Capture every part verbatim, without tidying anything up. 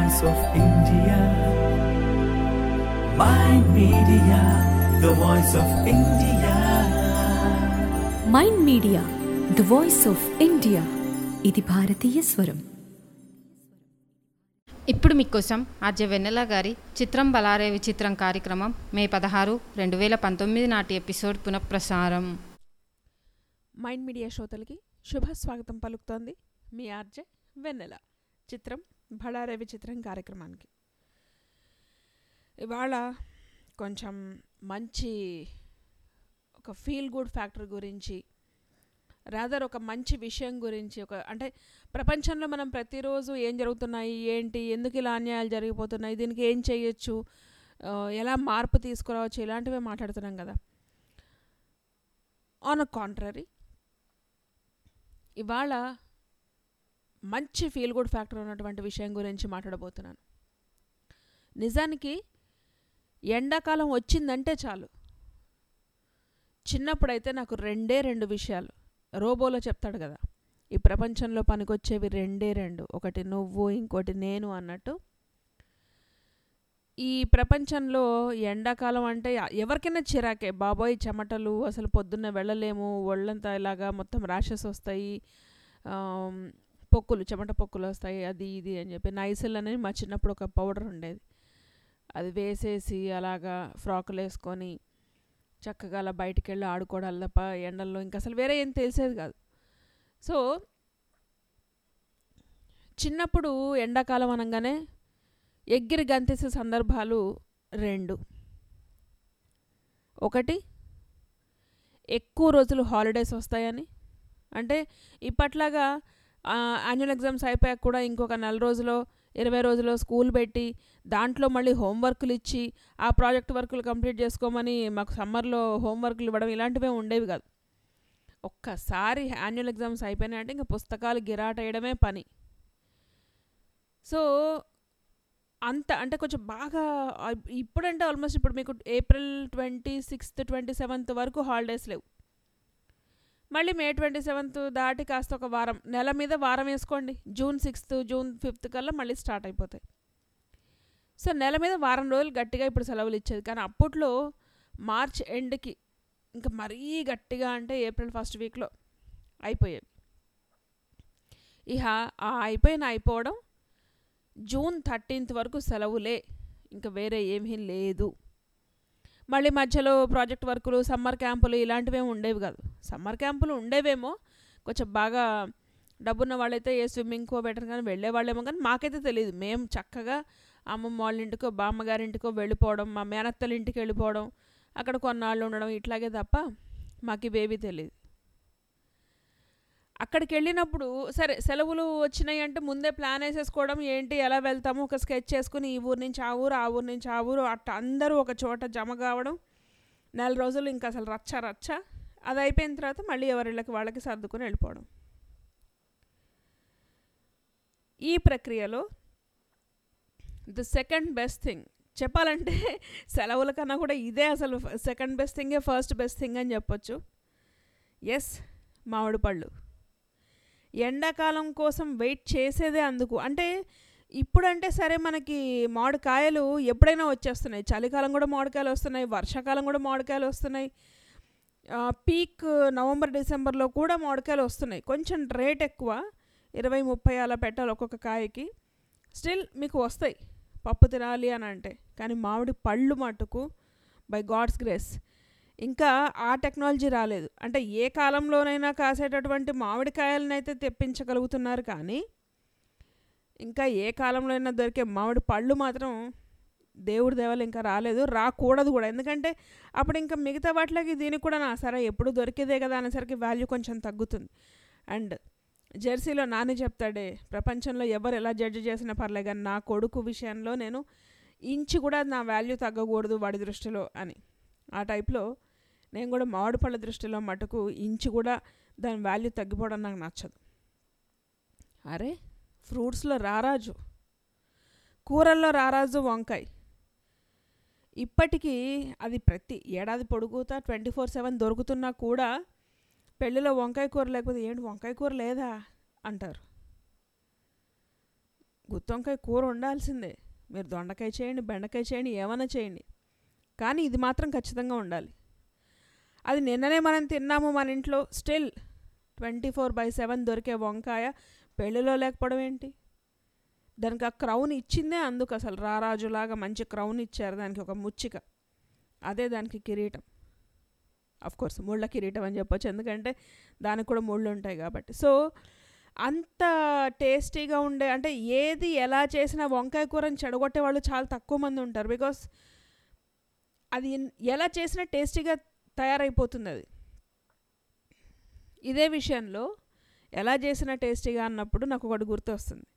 voice of India. Mind Media, the voice of India. Mind media the voice of India. ఇది భారతీయ స్వరం. ఇప్పుడు మీకోసం ఆర్జే వెన్నెల గారి చిత్రం బలారే విచిత్రం కార్యక్రమం మే పదహారు రెండు వేల పంతొమ్మిది నాటి ఎపిసోడ్ పునఃప్రసారం. మైండ్ మీడియా శ్రోతలకి శుభ స్వాగతం పలుకుతోంది మీ ఆర్జే వెన్నెల. చిత్రం బలారే విచిత్రం కార్యక్రమానికి ఇవాళ కొంచెం మంచి ఒక ఫీల్ గుడ్ ఫ్యాక్టర్ గురించి, రాదర్ ఒక మంచి విషయం గురించి, ఒక అంటే ప్రపంచంలో మనం ప్రతిరోజు ఏం జరుగుతున్నాయి, ఏంటి, ఎందుకు ఇలా అన్యాయాలు జరిగిపోతున్నాయి, దీనికి ఏం చేయొచ్చు, ఎలా మార్పు తీసుకురావచ్చు, ఇలాంటివే మాట్లాడుతున్నాం కదా. ఆన్ అ కాంట్రరీ ఇవాళ మంచి ఫీల్ గుడ్ ఫ్యాక్టర్ ఉన్నటువంటి విషయం గురించి మాట్లాడబోతున్నాను. నిజానికి ఎండాకాలం వచ్చిందంటే చాలు, చిన్నప్పుడైతే నాకు రెండే రెండు విషయాలు, రోబోలో చెప్తాడు కదా, ఈ ప్రపంచంలో పనికొచ్చేవి రెండే రెండు, ఒకటి నువ్వు, ఇంకోటి నేను అన్నట్టు. ఈ ప్రపంచంలో ఎండాకాలం అంటే ఎవరికైనా చిరాకే, బాబోయ్ చెమటలు, అసలు పొద్దున్న వెళ్ళలేము, ఒళ్ళంతా ఇలాగా మొత్తం ర్యాషెస్ వస్తాయి, పొక్కులు, చెమట పొక్కులు వస్తాయి, అది ఇది అని చెప్పి నైసిల్ అనేది మా చిన్నప్పుడు ఒక పౌడర్ ఉండేది, అది వేసేసి అలాగా ఫ్రాకులు వేసుకొని చక్కగా అలా బయటికి వెళ్ళి ఆడుకోవడాలు తప్ప ఎండల్లో ఇంకా అసలు వేరే ఏం తెలిసేది కాదు. సో చిన్నప్పుడు ఎండాకాలం అనగానే ఎగిరి గంతేసే సందర్భాలు రెండు. ఒకటి, ఎక్కువ రోజులు హాలిడేస్ వస్తాయని, అంటే ఇప్పట్లాగా యాన్యువల్ ఎగ్జామ్స్ అయిపోయాక కూడా ఇంకొక నెల రోజులో ఇరవై రోజుల్లో స్కూల్ పెట్టి దాంట్లో మళ్ళీ హోంవర్క్లు ఇచ్చి ఆ ప్రాజెక్ట్ వర్కులు కంప్లీట్ చేసుకోమని మాకు సమ్మర్లో హోంవర్క్లు ఇవ్వడం ఇలాంటివే ఉండేవి కాదు. ఒక్కసారి యాన్యువల్ ఎగ్జామ్స్ అయిపోయినాయంటే ఇంకా పుస్తకాలు గిరాట వేయడమే పని. సో అంత అంటే కొంచెం బాగా ఇప్పుడంటే ఆల్మోస్ట్ ఇప్పుడు మీకు April twenty sixth twenty seventh వరకు హాలిడేస్ లేవు, మళ్ళీ మే ట్వంటీ సెవెంత్ దాటి కాస్త ఒక వారం, నెల మీద వారం వేసుకోండి, జూన్ సిక్స్త్ జూన్ ఫిఫ్త్ కల్లా మళ్ళీ స్టార్ట్ అయిపోతాయి. సో నెల మీద వారం రోజులు గట్టిగా ఇప్పుడు సెలవులు ఇచ్చేది, కానీ అప్పట్లో మార్చ్ ఎండ్కి ఇంకా మరీ గట్టిగా అంటే ఏప్రిల్ ఫస్ట్ వీక్లో అయిపోయేవి. ఇహ ఆ అయిపోయిన అయిపోవడం జూన్ థర్టీన్త్ వరకు సెలవులే, ఇంకా వేరే ఏమీ లేదు. మళ్ళీ మధ్యలో ప్రాజెక్ట్ వర్కులు, సమ్మర్ క్యాంపులు ఇలాంటివేమో ఉండేవి కాదు. సమ్మర్ క్యాంపులు ఉండేవేమో, కొంచెం బాగా డబ్బున్న వాళ్ళైతే ఏ స్విమ్మింగ్కో బెటర్ కానీ వెళ్ళేవాళ్ళేమో, కానీ మాకైతే తెలియదు. మేము చక్కగా అమ్మమ్మ వాళ్ళ ఇంటికో బామ్మగారింటికో వెళ్ళిపోవడం, మా మేనత్తల ఇంటికి వెళ్ళిపోవడం, అక్కడ కొన్నాళ్ళు ఉండడం, ఇట్లాగే తప్ప మాకు ఇవేవి తెలియదు. అక్కడికి వెళ్ళినప్పుడు సరే సెలవులు వచ్చినాయి అంటే ముందే ప్లాన్ వేసేసుకోవడం, ఏంటి ఎలా వెళ్తాము, ఒక స్కెచ్ చేసుకుని ఈ ఊరు నుంచి ఆ ఊరు, ఆ ఊరు నుంచి ఆ ఊరు, అట్ట అందరూ ఒక చోట జమ కావడం, నెల రోజులు ఇంకా అసలు రచ్చ రచ్చ. అది అయిపోయిన తర్వాత మళ్ళీ ఎవరిళ్ళకి వాళ్ళకి సర్దుకుని వెళ్ళిపోవడం. ఈ ప్రక్రియలో ది సెకండ్ బెస్ట్ థింగ్ చెప్పాలంటే సెలవుల కన్నా కూడా ఇదే అసలు సెకండ్ బెస్ట్ థింగే ఫస్ట్ బెస్ట్ థింగ్ అని చెప్పొచ్చు. ఎస్, మామిడి పళ్ళు. ఎండాకాలం కోసం వెయిట్ చేసేదే అందుకు. అంటే ఇప్పుడంటే సరే మనకి మామిడికాయలు ఎప్పుడైనా వచ్చేస్తున్నాయి, చలికాలం కూడా మామిడికాయలు వస్తున్నాయి, వర్షాకాలం కూడా మామిడికాయలు వస్తున్నాయి, పీక్ నవంబర్ డిసెంబర్లో కూడా మామిడికాయలు వస్తున్నాయి. కొంచెం రేట్ ఎక్కువ, ఇరవై ముప్పై అలా పెట్టాలి ఒక్కొక్క కాయకి, స్టిల్ మీకు వస్తాయి పప్పు తినాలి అని అంటే. కానీ మామిడి పళ్ళు మటుకు బై గాడ్స్ గ్రేస్ ఇంకా ఆ టెక్నాలజీ రాలేదు. అంటే ఏ కాలంలోనైనా కాసేటటువంటి మామిడికాయలనైతే తెప్పించగలుగుతున్నారు, కానీ ఇంకా ఏ కాలంలో అయినా దొరికే మామిడి పళ్ళు మాత్రం దేవుడి దేవలు ఇంకా రాలేదు, రాకూడదు కూడా. ఎందుకంటే అప్పుడు ఇంకా మిగతా వాటికి దీనికి కూడా నా సరే ఎప్పుడు దొరికేదే కదా అనేసరికి వాల్యూ కొంచెం తగ్గుతుంది. అండ్ జెర్సీలో నాని చెప్తాడే, ప్రపంచంలో ఎవరు ఎలా జడ్జి చేసినా పర్లేదు కానీ నా కొడుకు విషయంలో నేను ఇంచు కూడా నా వాల్యూ తగ్గకూడదు వాడి దృష్టిలో అని. ఆ టైప్లో నేను కూడా మామిడి పళ్ళ దృష్టిలో మటుకు ఇంచు కూడా దాని వాల్యూ తగ్గిపోవడం నాకు నచ్చదు. అరే ఫ్రూట్స్లో రారాజు, కూరల్లో రారాజు వంకాయ. ఇప్పటికీ అది ప్రతి ఏడాది పొడుగుతా ట్వంటీ ఫోర్ సెవెన్ దొరుకుతున్నా కూడా పెళ్ళిలో వంకాయ కూర లేకపోతే ఏంటి వంకాయ కూర లేదా అంటారు. గుత్తొంకాయ కూర ఉండాల్సిందే. మీరు దొండకాయ చేయండి, బెండకాయ చేయండి, ఏమైనా చేయండి, కానీ ఇది మాత్రం ఖచ్చితంగా ఉండాలి. అది నిన్ననే మనం తిన్నాము మన ఇంట్లో, still twenty four by seven దొరికే వంకాయ పెళ్ళిలో లేకపోవడం ఏంటి? దానికి ఆ క్రౌన్ ఇచ్చిందే అందుకు, అసలు రారాజులాగా మంచి క్రౌన్ ఇచ్చారు దానికి, ఒక ముచ్చిక, అదే దానికి కిరీటం. కోర్స్ ముళ్ళ కిరీటం అని చెప్పొచ్చు, ఎందుకంటే దానికి కూడా ముళ్ళు ఉంటాయి కాబట్టి. సో అంత టేస్టీగా ఉండే, అంటే ఏది ఎలా చేసినా వంకాయ కూరని చెడగొట్టే వాళ్ళు చాలా తక్కువ మంది ఉంటారు. బికాస్ అది ఎలా చేసినా టేస్టీగా తయారైపోతుంది. అది ఇదే విషయంలో ఎలా చేసినా టేస్టీగా అన్నప్పుడు నాకు ఒకటి గుర్తు వస్తుంది.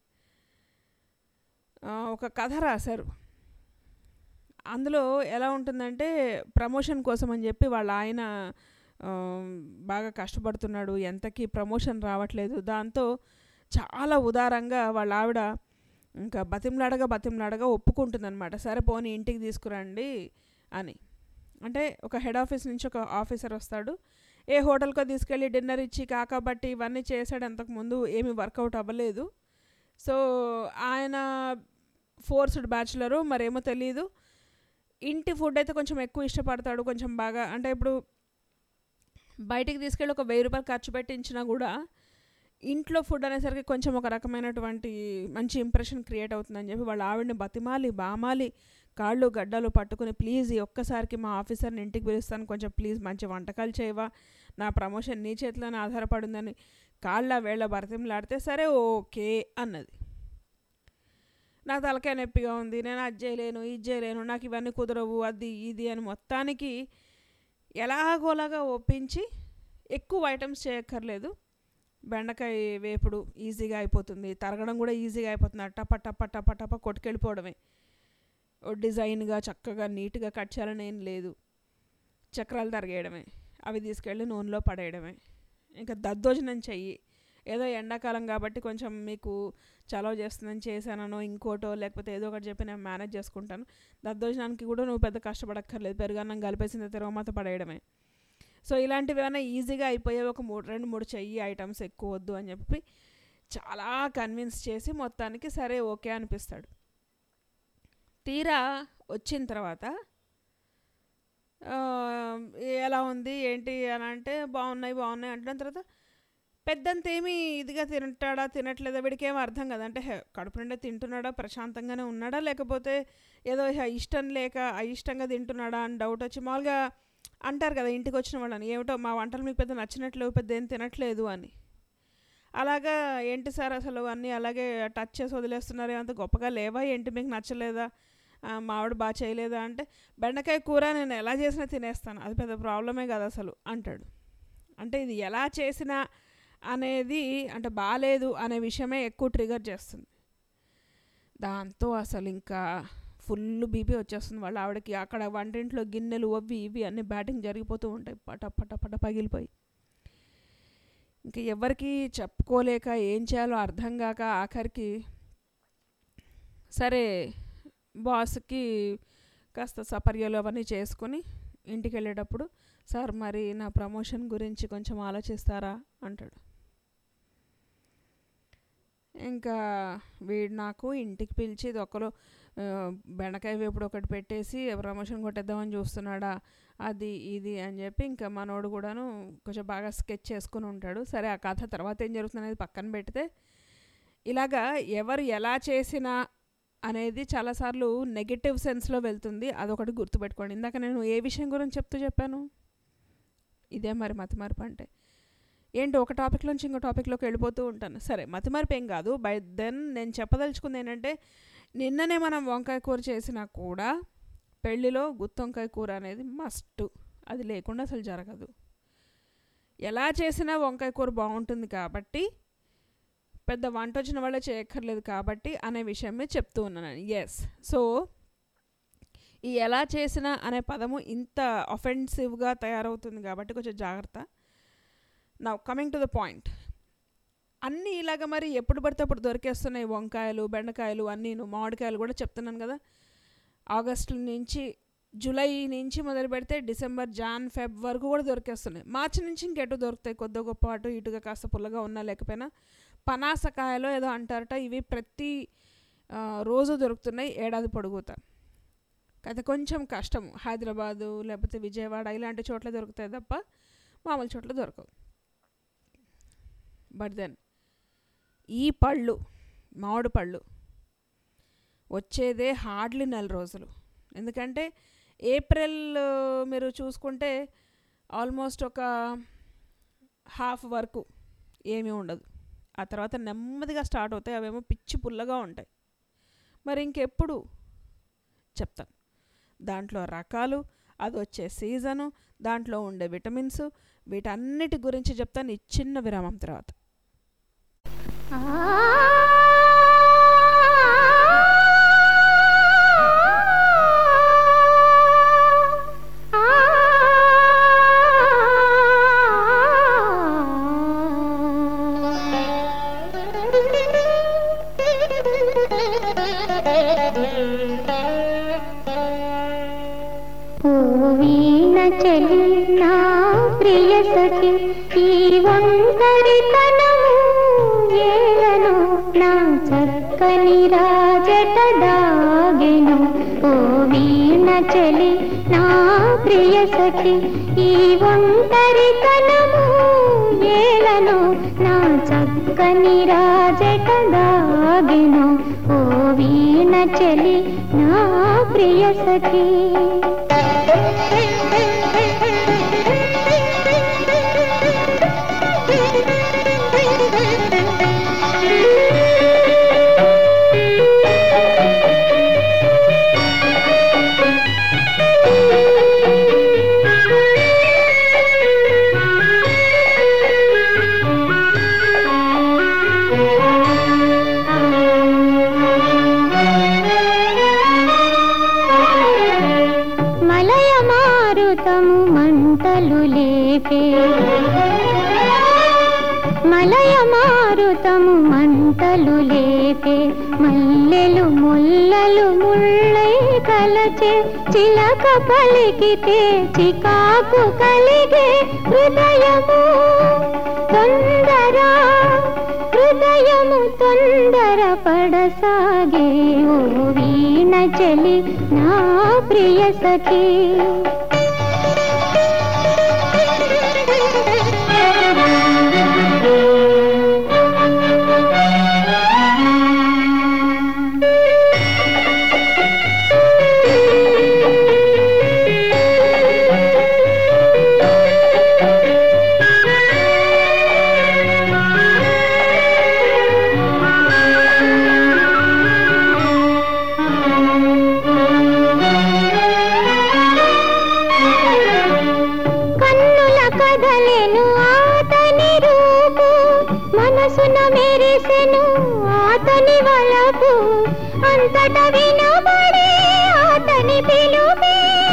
ఒక కథ రాశారు. అందులో ఎలా ఉంటుందంటే, ప్రమోషన్ కోసం అని చెప్పి వాళ్ళ ఆయన బాగా కష్టపడుతున్నాడు, ఎంతకీ ప్రమోషన్ రావట్లేదు. దాంతో చాలా ఉదారంగా వాళ్ళ ఆవిడ ఇంకా బతిమలాడగా బతిమలాడగా ఒప్పుకుంటుందన్నమాట. సరే పోనీ ఇంటికి తీసుకురండి అని. అంటే ఒక హెడ్ ఆఫీస్ నుంచి ఒక ఆఫీసర్ వస్తాడు, ఏ హోటల్కో తీసుకెళ్ళి డిన్నర్ ఇచ్చి కాకబట్టి ఇవన్నీ చేశాడు. అంతకుముందు ఏమీ వర్కౌట్ అవ్వలేదు. సో ఆయన ఫోర్స్డ్ బ్యాచులరు, మరేమో తెలీదు. ఇంటి ఫుడ్ అయితే కొంచెం ఎక్కువ ఇష్టపడతాడు, కొంచెం బాగా. అంటే ఇప్పుడు బయటికి తీసుకెళ్ళి ఒక వెయ్యి రూపాయలు ఖర్చు పెట్టించినా కూడా ఇంట్లో ఫుడ్ అనేసరికి కొంచెం ఒక రకమైనటువంటి మంచి ఇంప్రెషన్ క్రియేట్ అవుతుందని చెప్పి వాళ్ళ ఆవిడని బతిమాలి బామాలి కాళ్ళు గడ్డలు పట్టుకుని, ప్లీజ్ ఈ ఒక్కసారికి మా ఆఫీసర్ని ఇంటికి పిలుస్తాను, కొంచెం ప్లీజ్ మంచి వంటకాలు చేయవా, నా ప్రమోషన్ నీ చేతిలోనే ఆధారపడిందని కాళ్ళ వేళ్ళ బతిమలాడితే సరే ఓకే అన్నది. నాకు తలకాయ నొప్పిగా ఉంది, నేను అది చేయలేను ఇది చేయలేను, నాకు ఇవన్నీ కుదరవు, అది ఇది అని మొత్తానికి ఎలాగోలాగా ఒప్పించి, ఎక్కువ ఐటమ్స్ చేయక్కర్లేదు, బెండకాయ వేపుడు ఈజీగా అయిపోతుంది, తరగడం కూడా ఈజీగా అయిపోతుంది, టప టప టప టప కొట్టుకెళ్ళిపోవడమే, డిజైన్గా చక్కగా నీట్గా కట్ చేయాలని ఏం లేదు, చక్రాలు తరిగేయడమే, అవి తీసుకెళ్ళి నూనెలో పడేయడమే. ఇంకా దద్దోజనం చెయ్యి, ఏదో ఎండాకాలం కాబట్టి కొంచెం మీకు చలవ చేస్తుందని చేశానో ఇంకోటో లేకపోతే ఏదో ఒకటి చెప్పి నేను మేనేజ్ చేసుకుంటాను, దద్దోజనానికి కూడా నువ్వు పెద్ద కష్టపడక్కర్లేదు, పెరుగన్నం కలిపేసిన తిరగమాత పడేయడమే. సో ఇలాంటివి ఏమైనా ఈజీగా అయిపోయాయి, ఒక మూడు రెండు మూడు చెయ్యి ఐటమ్స్ ఎక్కువ వద్దు అని చెప్పి చాలా కన్విన్స్ చేసి మొత్తానికి సరే ఓకే అనిపిస్తాడు. తీరా వచ్చిన తర్వాత ఎలా ఉంది ఏంటి అని అంటే బాగున్నాయి బాగున్నాయి అంటున్న తర్వాత పెద్దంత ఏమీ ఇదిగా తింటాడా తినట్లేదా వీడికి ఏమో అర్థం కదా. అంటే కడుపు నిండా తింటున్నాడా, ప్రశాంతంగానే ఉన్నాడా, లేకపోతే ఏదో ఇష్టం లేక అయిష్టంగా తింటున్నాడా అని డౌట్ వచ్చి, మామూలుగా అంటారు కదా ఇంటికి వచ్చిన వాళ్ళని, ఏమిటో మా వంటలు మీకు పెద్ద నచ్చినట్లేవు, పెద్ద ఏం తినట్లేదు అని. అలాగా ఏంటి సార్ అసలు అన్నీ అలాగే టచ్ చేసి వదిలేస్తున్నారు, అంత గొప్పగా లేవా ఏంటి, మీకు నచ్చలేదా, మా ఆవిడ బాగా చేయలేదా అంటే, బెండకాయ కూర నేను ఎలా చేసినా తినేస్తాను, అది పెద్ద ప్రాబ్లమే కదా అసలు అంటాడు. అంటే ఇది ఎలా చేసినా అనేది, అంటే బాగాలేదు అనే విషయమే ఎక్కువ ట్రిగర్ చేస్తుంది. దాంతో అసలు ఇంకా ఫుల్ బీపీ వచ్చేస్తుంది వాళ్ళ ఆవిడకి. అక్కడ వంటింట్లో గిన్నెలు అవి ఇవి అన్నీ బ్యాటింగ్ జరిగిపోతూ ఉంటాయి, పట పట పట పగిలిపోయి. ఇంకా ఎవరికి చెప్పుకోలేక ఏం చేయాలో అర్థం కాక ఆఖరికి సరే బాస్కి కాస్త సపర్యలు అవన్నీ చేసుకొని ఇంటికి వెళ్ళేటప్పుడు, సార్ మరి నా ప్రమోషన్ గురించి కొంచెం ఆలోచిస్తారా అంటాడు. ఇంకా వీడు నాకు ఇంటికి పిలిచి ఇది ఒకరు బెండకాయ వేపుడు ఒకటి పెట్టేసి ప్రమోషన్ కొట్టేద్దామని చూస్తున్నాడా, అది ఇది అని చెప్పి ఇంకా మనోడు కూడాను కొంచెం బాగా స్కెచ్ చేసుకుని ఉంటాడు. సరే ఆ కథ తర్వాత ఏం జరుగుతుంది అనేది పక్కన పెడితే, ఇలాగా ఎవరు ఎలా చేసినా అనేది చాలాసార్లు నెగిటివ్ సెన్స్లో వెళ్తుంది, అదొకటి గుర్తుపెట్టుకోండి. ఇందాక నేను ఏ విషయం గురించి చెప్తూ చెప్పాను, ఇదే మరి మతిమరుపు అంటే ఏంటి, ఒక టాపిక్ నుంచి ఇంకో టాపిక్లోకి వెళ్ళిపోతూ ఉంటాను. సరే మతిమరుపు ఏం కాదు, బై దెన్ నేను చెప్పదలుచుకుంది ఏంటంటే, నిన్ననే మనం వంకాయ కూర చేసినా కూడా పెళ్ళిలో గుత్తొంకాయ కూర అనేది మస్ట్, అది లేకుండా అసలు జరగదు. ఎలా చేసినా వంకాయ కూర బాగుంటుంది కాబట్టి, పెద్ద వంట వచ్చిన వాళ్ళే చేయక్కర్లేదు కాబట్టి అనే విషయమే చెప్తూ ఉన్నాను. ఎస్, సో ఈ ఎలా చేసినా అనే పదము ఇంత అఫెన్సివ్గా తయారవుతుంది కాబట్టి కొంచెం జాగ్రత్త. Now coming to the point, అన్నీ ఇలాగ మరి ఎప్పుడు పడితే అప్పుడు దొరికేస్తున్నాయి వంకాయలు బెండకాయలు అన్నీను, మామిడికాయలు కూడా చెప్తున్నాను కదా. ఆగస్టు నుంచి జూలై నుంచి మొదలు పెడితే డిసెంబర్ జాన్ ఫెబ్ వరకు కూడా దొరికేస్తున్నాయి. మార్చి నుంచి ఇంకెటు దొరుకుతాయి, కొద్ది గొప్ప అటు ఇటుగా కాస్త పుల్లగా ఉన్నా లేకపోయినా. పనాసకాయలో ఏదో అంటారట, ఇవి ప్రతి రోజు దొరుకుతున్నాయి ఏడాది పొడుగుతా. అయితే కొంచెం కష్టం, హైదరాబాదు లేకపోతే విజయవాడ ఇలాంటి చోట్ల దొరుకుతాయి తప్ప మామూలు చోట్ల దొరకవు. బట్ దెన్ ఈ పళ్ళు మామిడి పళ్ళు వచ్చేదే హార్డ్లీ నెల రోజులు. ఎందుకంటే ఏప్రిల్ మీరు చూసుకుంటే ఆల్మోస్ట్ ఒక హాఫ్ వరకు ఏమీ ఉండదు. ఆ తర్వాత నెమ్మదిగా స్టార్ట్ అవుతాయి, అవేమో పిచ్చి పుల్లగా ఉంటాయి. మరి ఇంకెప్పుడు చెప్తాను. దాంట్లో రకాలు, అది వచ్చే సీజను, దాంట్లో ఉండే విటమిన్స్, వీటన్నిటి గురించి చెప్తాను ఈ చిన్న విరామం తర్వాత. చలినా ప్రియ సఖి ఈ ఒంటరితనము ఏలను నా చక్కని రాజట దాగెను. ఓ వీణ చలి నా ప్రియ సఖి ఈ ఒంటరితనము ఏలను నా చక్కని రాజట దాగెను. ఓ వీణ చలి నా ప్రియ సఖి. మంటలు లేపే మలయ మారుతము మంటలు లేపే మల్లెలు ముల్లలు ముళ్ళై కలచే చిలక పలికితే చికాకు కలిగే హృదయము తొందర హృదయము తొందర పడసాగే. ఓ వీణ చలి నా ప్రియ సఖి. మనసున మెరిసెను ఆతని వలపు అంతట వినబడే ఆతని పిలుపే.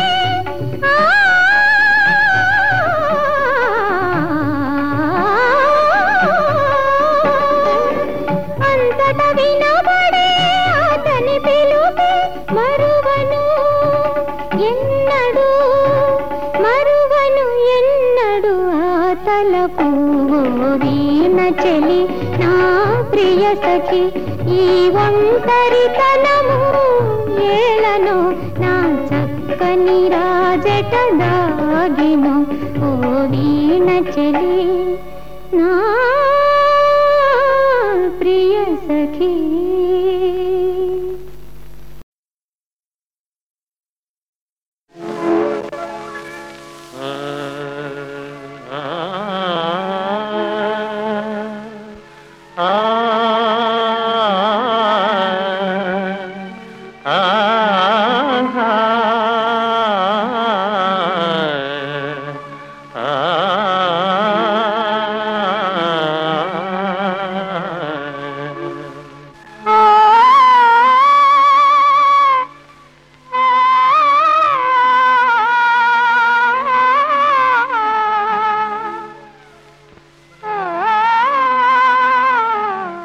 అంతట వినబడే ఆతని పిలుపే మరువను ఎన్నడు మరువను ఎన్నడు ఆతలకు. వీణ చలి నా ప్రియ సఖి ఈ ఒంటరితనము ఏలను నా చక్కని రాజట దాగిను. ఓ వీణ చలి నా ప్రియ సఖి.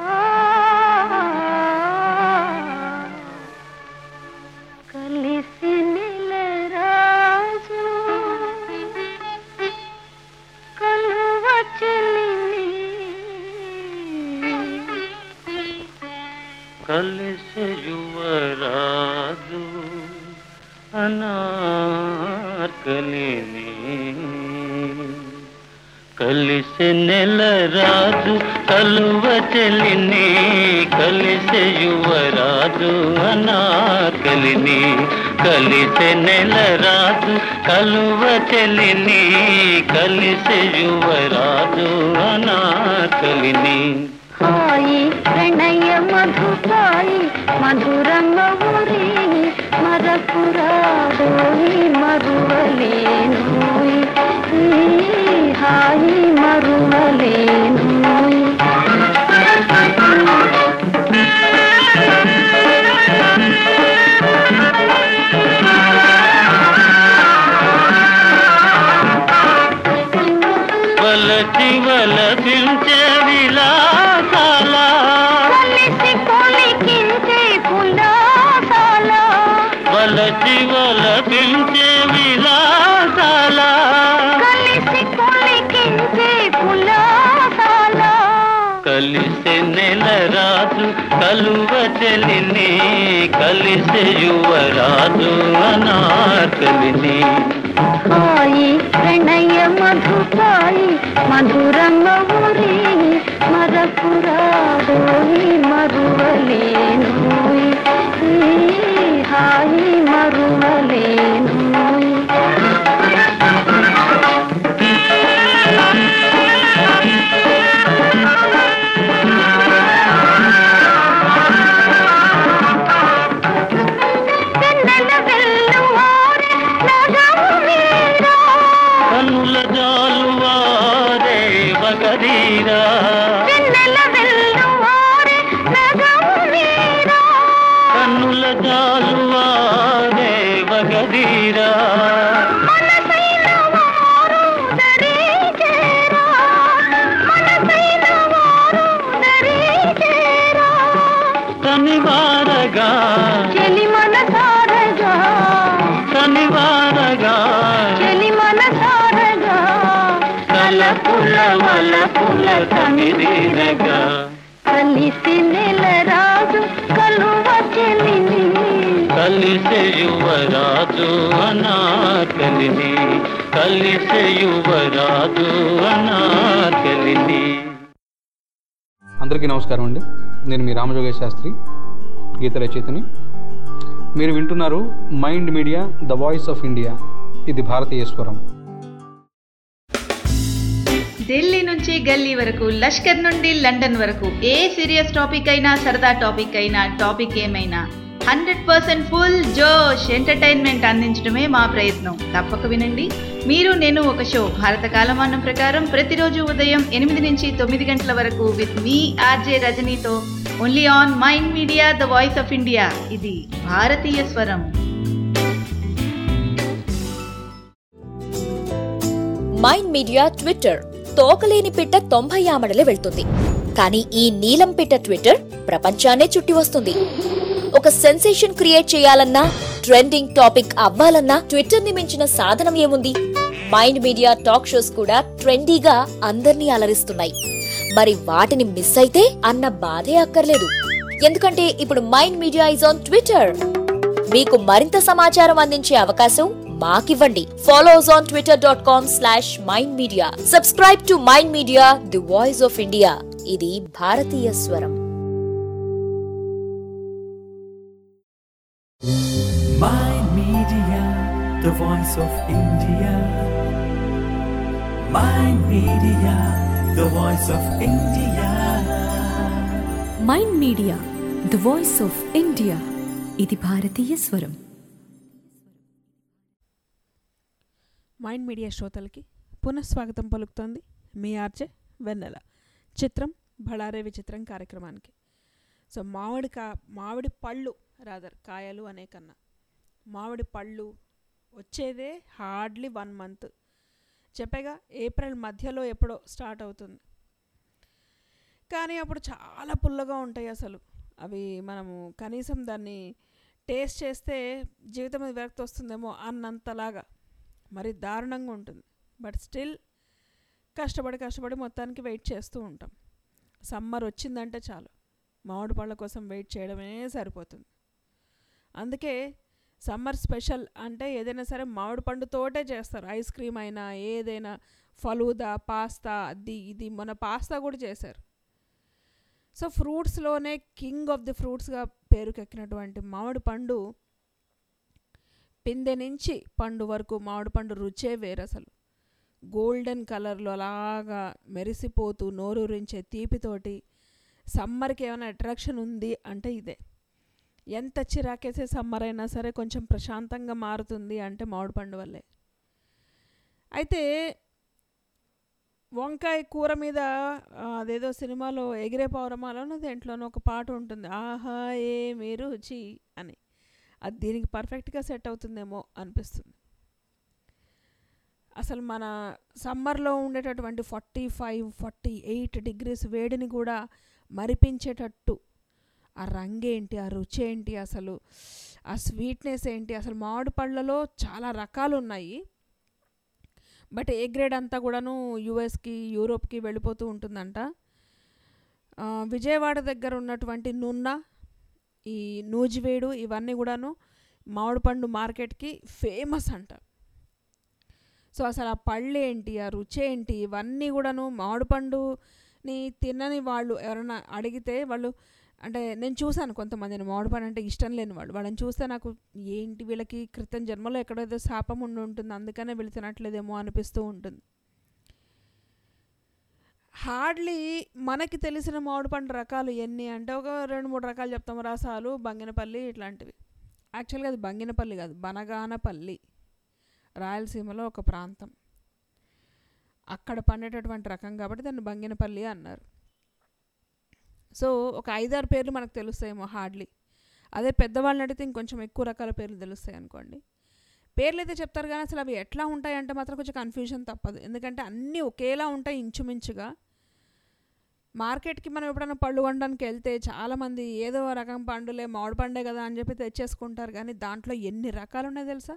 కలిసి అనార్కలిని కలిసే నెల రాజు కలువ చెలిని కలిసే యువరాజు అనార్కలిని కలిసే నెల రాజు కలువ చెలిని కలిసే యువరాజు అనార్కలిని హాయి ప్రణయ మధుపాయి మధురంగమురి మరపురాడోయి మరువలేను హాయి మరువలేను వలచి వలపించే విలాసాల కలిసి కొలికించే పులాసాల వలచి వలపించే విలాసాల కలిసి కొలికించే పులాసాల కలిసే నెల రాజు కలువ చెలిని కలిసే యువరాజు అనార్కలిని హాయి ప్రణయ మధుపాయి మధురంగమురి మరపురాడోయి మరువలేను హాయి మరువలేను కన్నుల జాలువారే వగరీరా కన్నుల జాలువారే వగరీరా శనివారగా చెలి మనసారగా శనివారగా చెలి మనసారగా తలపుల వలపుల తమిదిరగా కలిసి నెల రాజు కలువ చెలిని కలిసే యువరాజు అనార్కలిని కలిసే యువరాజు అనార్కలిని. అందరికీ నమస్కారం అండి. నేను మీ రామజోగేశ్ శాస్త్రి, గీత రచయితని. మీరు వింటున్నారు mind media the voice of India. ఇది భారతీయ స్వరం. ఢిల్లీ నుంచి గల్లీ వరకు, లష్కర్ నుండి లండన్ వరకు, ఏ సీరియస్ టాపిక్ అయినా సరదా టాపిక్ అయినా టాపిక్ ఏమైనా హండ్రెడ్ పర్సెంట్ ఫుల్ జోష్ ఎంటర్టైన్మెంట్ అందించడమే మా ప్రయత్నం. తప్పక వినండి. మీరు నేను ఒక షో భారత కాలమానం ప్రకారం ప్రతిరోజు ఉదయం ఎనిమిది నుంచి తొమ్మిది గంటల వరకు విత్ మీ ఆర్జే రజనీతో only on mind media the voice of India. ఇది భారతీయ స్వరం. Mind media Twitter. తోకలేని పిట్ట తొంభై ఆమడలే వెళ్తుంది, కానీ ఈ నీలం పిట్ట ట్విట్టర్ ప్రపంచాన్నే చుట్టి వస్తుంది. ఒక సెన్సేషన్ క్రియేట్ చేయాలన్నా, ట్రెండింగ్ టాపిక్ అవ్వాలన్నా ట్విట్టర్ ని మించిన సాధనం ఏముంది? మైండ్ మీడియా టాక్ షోస్ కూడా ట్రెండీగా అందర్నీ అలరిస్తున్నాయి. మరి వాటిని మిస్ అయితే అన్న బాధే అక్కర్లేదు. ఎందుకంటే ఇప్పుడు mind media is on Twitter. మీకు మరింత సమాచారం అందించే అవకాశం మాకివ్వండి. Follow us on Twitter dot com slash mind media. Subscribe to mind media the voice of India. ఇది భారతీయ స్వరం. Mind Media, the voice of India. Mind Media, the voice of India. Mind media the voice of India. ఇది భారతీయ స్వరం. Mind media శ్రోతలకి పునఃస్వాగతం పలుకుతోంది మీ RJ వెన్నెల. చిత్రం బళారే విచిత్రం కార్యక్రమానికి. సో మామిడి కా మామిడి పళ్ళు రాదర్ కాయలు అనే కన్నా మామిడి పళ్ళు వచ్చేదే హార్డ్లీ వన్ మంత్. చెప్పగా ఏప్రిల్ మధ్యలో ఎప్పుడో స్టార్ట్ అవుతుంది. కానీ అప్పుడు చాలా పుల్లగా ఉంటాయి అసలు అవి. మనము కనీసం దాన్ని టేస్ట్ చేస్తే జీవితం మీద విరక్తి వస్తుందేమో అన్నంతలాగా మరి దారుణంగా ఉంటుంది. బట్ స్టిల్ కష్టపడి కష్టపడి మొత్తానికి వెయిట్ చేస్తూ ఉంటాం. సమ్మర్ వచ్చిందంటే చాలు మామిడి పళ్ళ కోసం వెయిట్ చేయడమే సరిపోతుంది. అందుకే సమ్మర్ స్పెషల్ అంటే ఏదైనా సరే మామిడి పండుతోటే చేస్తారు. ఐస్ క్రీమ్ అయినా ఏదైనా ఫలూదా పాస్తా అది ఇది మన పాస్తా కూడా చేశారు. సో ఫ్రూట్స్లోనే కింగ్ ఆఫ్ ది ఫ్రూట్స్గా పేరుకెక్కినటువంటి మామిడి పండు పిందె నుంచి పండు వరకు మామిడి పండు రుచే వేరు అసలు. గోల్డెన్ కలర్లో అలాగా మెరిసిపోతూ నోరూరించే తీపితోటి సమ్మర్కి ఏమైనా అట్రాక్షన్ ఉంది అంటే ఇదే. ఎంత చిరాకేసే సమ్మర్ అయినా సరే కొంచెం ప్రశాంతంగా మారుతుంది అంటే మామిడి పండు వల్లే. అయితే వంకాయ కూర మీద అదేదో సినిమాలో ఎగిరే పౌరమాలోనో దేంట్లోనో ఒక పాట ఉంటుంది, ఆహా ఏమి రుచి అని. అది దీనికి పర్ఫెక్ట్గా సెట్ అవుతుందేమో అనిపిస్తుంది. అసలు మన సమ్మర్లో ఉండేటటువంటి forty five forty eight degrees వేడిని కూడా మరిపించేటట్టు ఆ రంగేంటి, ఆ రుచి ఏంటి, అసలు ఆ స్వీట్నెస్ ఏంటి. అసలు మామిడి పళ్ళలో చాలా రకాలు ఉన్నాయి. బట్ ఏ గ్రేడ్ అంతా కూడాను యూఎస్కి యూరోప్కి వెళ్ళిపోతూ ఉంటుందంట. విజయవాడ దగ్గర ఉన్నటువంటి నున్న, ఈ నూజివేడు ఇవన్నీ కూడాను మామిడి పండు మార్కెట్కి ఫేమస్ అంట. సో అసలు ఆ పళ్ళు ఏంటి, ఆ రుచి ఏంటి, ఇవన్నీ కూడాను మామిడి పండుని తినని వాళ్ళు ఎవరైనా అడిగితే వాళ్ళు, అంటే నేను చూశాను కొంతమందిని మామిడి పండు అంటే ఇష్టం లేని వాళ్ళు, వాళ్ళని చూస్తే నాకు ఏంటి వీళ్ళకి క్రితం జన్మలో ఎక్కడైతే శాపం ఉండి ఉంటుంది అందుకనే వీళ్ళు తినట్లేదేమో అనిపిస్తూ ఉంటుంది. హార్డ్లీ మనకి తెలిసిన మామిడి పండు రకాలు ఎన్ని అంటే ఒక రెండు మూడు రకాలు చెప్తాము. రసాలు, బంగినపల్లి ఇట్లాంటివి. యాక్చువల్గా అది బంగినపల్లి కాదు, బనగానపల్లి, రాయలసీమలో ఒక ప్రాంతం. అక్కడ పండేటటువంటి రకం కాబట్టి దాన్ని బంగినపల్లి అన్నారు. సో ఒక ఐదారు పేర్లు మనకు తెలుస్తాయేమో హార్డ్లీ. అదే పెద్దవాళ్ళని అడిగితే ఇంకొంచెం ఎక్కువ రకాల పేర్లు తెలుస్తాయి అనుకోండి. పేర్లు అయితే చెప్తారు కానీ అసలు అవి ఎట్లా ఉంటాయంటే మాత్రం కొంచెం కన్ఫ్యూజన్ తప్పదు. ఎందుకంటే అన్నీ ఒకేలా ఉంటాయి ఇంచుమించుగా. మార్కెట్కి మనం ఎప్పుడైనా పళ్ళు కొనడానికి వెళ్తే చాలామంది ఏదో రకం పండులే మామిడి పండే కదా అని చెప్పి తెచ్చేసుకుంటారు, కానీ దాంట్లో ఎన్ని రకాలు ఉన్నాయో తెలుసా.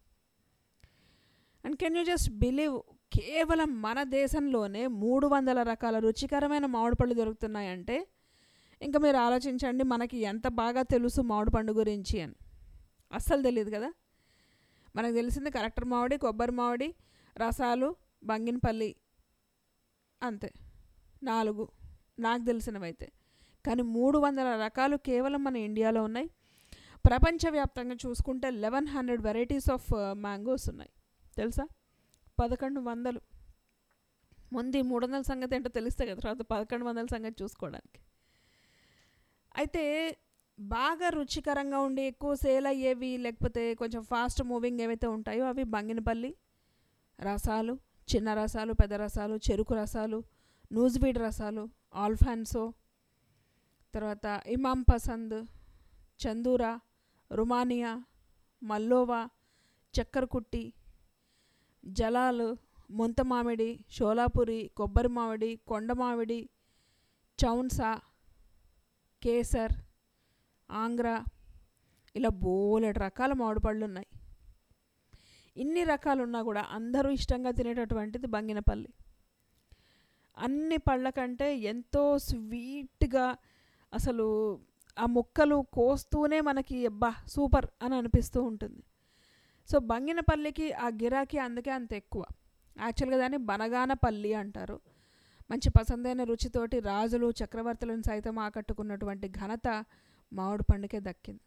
And can you just believe, కేవలం మన దేశంలోనే మూడు వందల రకాల రుచికరమైన మామిడి పళ్ళు దొరుకుతున్నాయంటే ఇంకా మీరు ఆలోచించండి మనకి ఎంత బాగా తెలుసు మామిడి పండు గురించి అని. అస్సలు తెలియదు కదా. మనకు తెలిసింది కలెక్టర్ మామిడి, కొబ్బరి మామిడి, రసాలు, బంగినపల్లి, అంతే నాలుగు నాకు తెలిసినవైతే. కానీ మూడు వందల రకాలు కేవలం మన ఇండియాలో ఉన్నాయి. ప్రపంచవ్యాప్తంగా చూసుకుంటే eleven hundred varieties of mangoes ఉన్నాయి తెలుసా. పదకొండు వందలు ముందు ఈ మూడు వందల సంగతి ఏంటో తెలిస్తే కదా తర్వాత పదకొండు వందల సంగతి చూసుకోవడానికి. అయితే బాగా రుచికరంగా ఉండి ఎక్కువ సేల్ అయ్యేవి లేకపోతే కొంచెం ఫాస్ట్ మూవింగ్ ఏవైతే ఉంటాయో అవి బంగినపల్లి, రసాలు, చిన్న రసాలు, పెద్ద రసాలు, చెరుకు రసాలు, నూజివీడ్ రసాలు, ఆల్ఫాన్సో, తర్వాత ఇమామ్ పసంద్, చందూరా, రుమానియా, మల్లోవా, చక్కరకుట్టి, జలాలు, ముంత మామిడి, షోలాపురి, కొబ్బరి మామిడి, కొండ మామిడి, చౌన్సా, కేసర్, ఆంగ్రా, ఇలా బోలెడు రకాల మామిడి పళ్ళు ఉన్నాయి. ఇన్ని రకాలు ఉన్నా కూడా అందరూ ఇష్టంగా తినేటటువంటిది బంగినపల్లి. అన్ని పళ్ళ కంటే ఎంతో స్వీట్గా అసలు ఆ ముక్కలు కోస్తూనే మనకి అబ్బా సూపర్ అని అనిపిస్తూ ఉంటుంది. సో బంగినపల్లికి ఆ గిరాకీ అందుకే అంత ఎక్కువ. యాక్చువల్గా దాన్ని బనగానపల్లి అంటారు. మంచి పసందైన రుచితోటి రాజులు చక్రవర్తులను సైతం ఆకట్టుకున్నటువంటి ఘనత మామిడి పండుకే దక్కింది.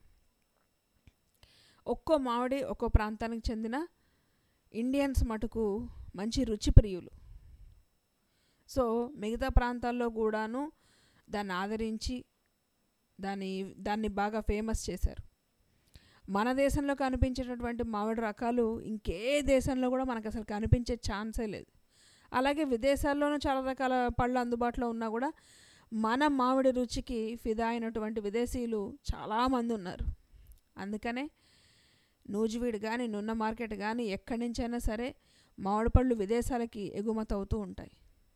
ఒక్కో మామిడి ఒక్కో ప్రాంతానికి చెందిన ఇండియన్స్ మటుకు మంచి రుచి ప్రియులు. సో మిగతా ప్రాంతాల్లో కూడాను దాన్ని ఆదరించి దాన్ని దాన్ని బాగా ఫేమస్ చేశారు. మన దేశంలో కనిపించేటటువంటి మామిడి రకాలు ఇంకే దేశంలో కూడా మనకు అసలు కనిపించే ఛాన్సే లేదు. అలాగే విదేశాల్లోనూ చాలా రకాల పళ్ళు అందుబాటులో ఉన్నా కూడా మన మామిడి రుచికి ఫిదా అయినటువంటి విదేశీయులు చాలామంది ఉన్నారు. అందుకనే నూజివీడు కానీ నున్న మార్కెట్ కానీ ఎక్కడి నుంచైనా సరే మామిడి పళ్ళు విదేశాలకి ఎగుమతి అవుతూ ఉంటాయి.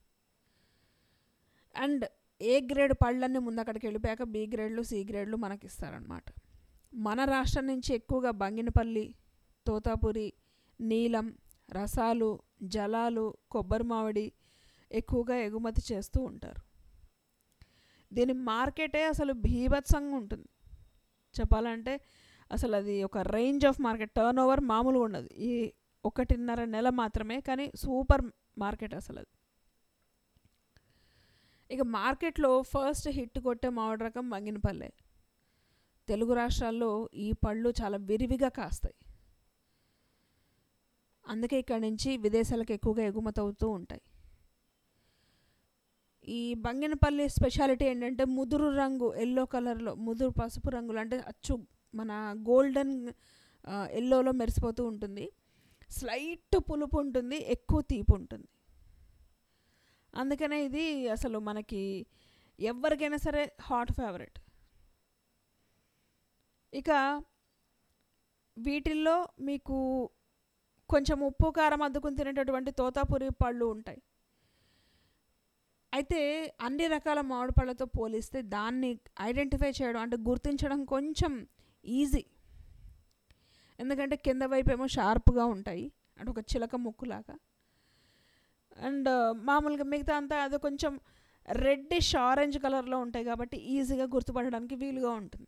అండ్ ఏ గ్రేడ్ పళ్ళన్నీ ముందు అక్కడికి వెళ్ళిపోయాక బి గ్రేడ్లు సి గ్రేడ్లు మనకి ఇస్తారనమాట. మన రాష్ట్రం నుంచి ఎక్కువగా బంగినపల్లి, తోతాపురి, నీలం, రసాలు, జలాలు, కొబ్బరి మామిడి ఎక్కువగా ఎగుమతి చేస్తూ ఉంటారు. దీని మార్కెటే అసలు భీభత్సంగా ఉంటుంది చెప్పాలంటే. అసలు అది ఒక range of market, turn over మామూలుగా ఉండదు. ఈ ఒకటిన్నర నెల మాత్రమే, కానీ సూపర్ మార్కెట్ అసలు అది. ఇక మార్కెట్లో ఫస్ట్ హిట్ కొట్టే మామిడి రకం బంగినపల్లె. తెలుగు రాష్ట్రాల్లో ఈ పళ్ళు చాలా విరివిగా కాస్తాయి, అందుకే ఇక్కడి నుంచి విదేశాలకు ఎక్కువగా ఎగుమతి అవుతూ ఉంటాయి. ఈ బంగినపల్లి స్పెషాలిటీ ఏంటంటే ముదురు రంగు, ఎల్లో కలర్లో, ముదురు పసుపు రంగులో, అంటే అచ్చు మన గోల్డెన్ ఎల్లోలో మెరిసిపోతూ ఉంటుంది. స్లైట్ పులుపు ఉంటుంది, ఎక్కువ తీపి ఉంటుంది. అందుకనే ఇది అసలు మనకి ఎవరికైనా సరే హాట్ ఫేవరెట్. ఇక వీటిల్లో మీకు కొంచెం ఉప్పు కారం అద్దుకుని తినేటటువంటి తోతాపురి పళ్ళు ఉంటాయి. అయితే అన్ని రకాల మామిడి పళ్ళతో పోలిస్తే దాన్ని ఐడెంటిఫై చేయడం, అంటే గుర్తించడం కొంచెం ఈజీ. ఎందుకంటే కింద వైపు ఏమో షార్ప్గా ఉంటాయి, అంటే ఒక చిలక ముక్కులాగా. అండ్ మామూలుగా మిగతా అంతా అది కొంచెం రెడ్డిష్ ఆరెంజ్ కలర్లో ఉంటాయి కాబట్టి ఈజీగా గుర్తుపడడానికి వీలుగా ఉంటుంది.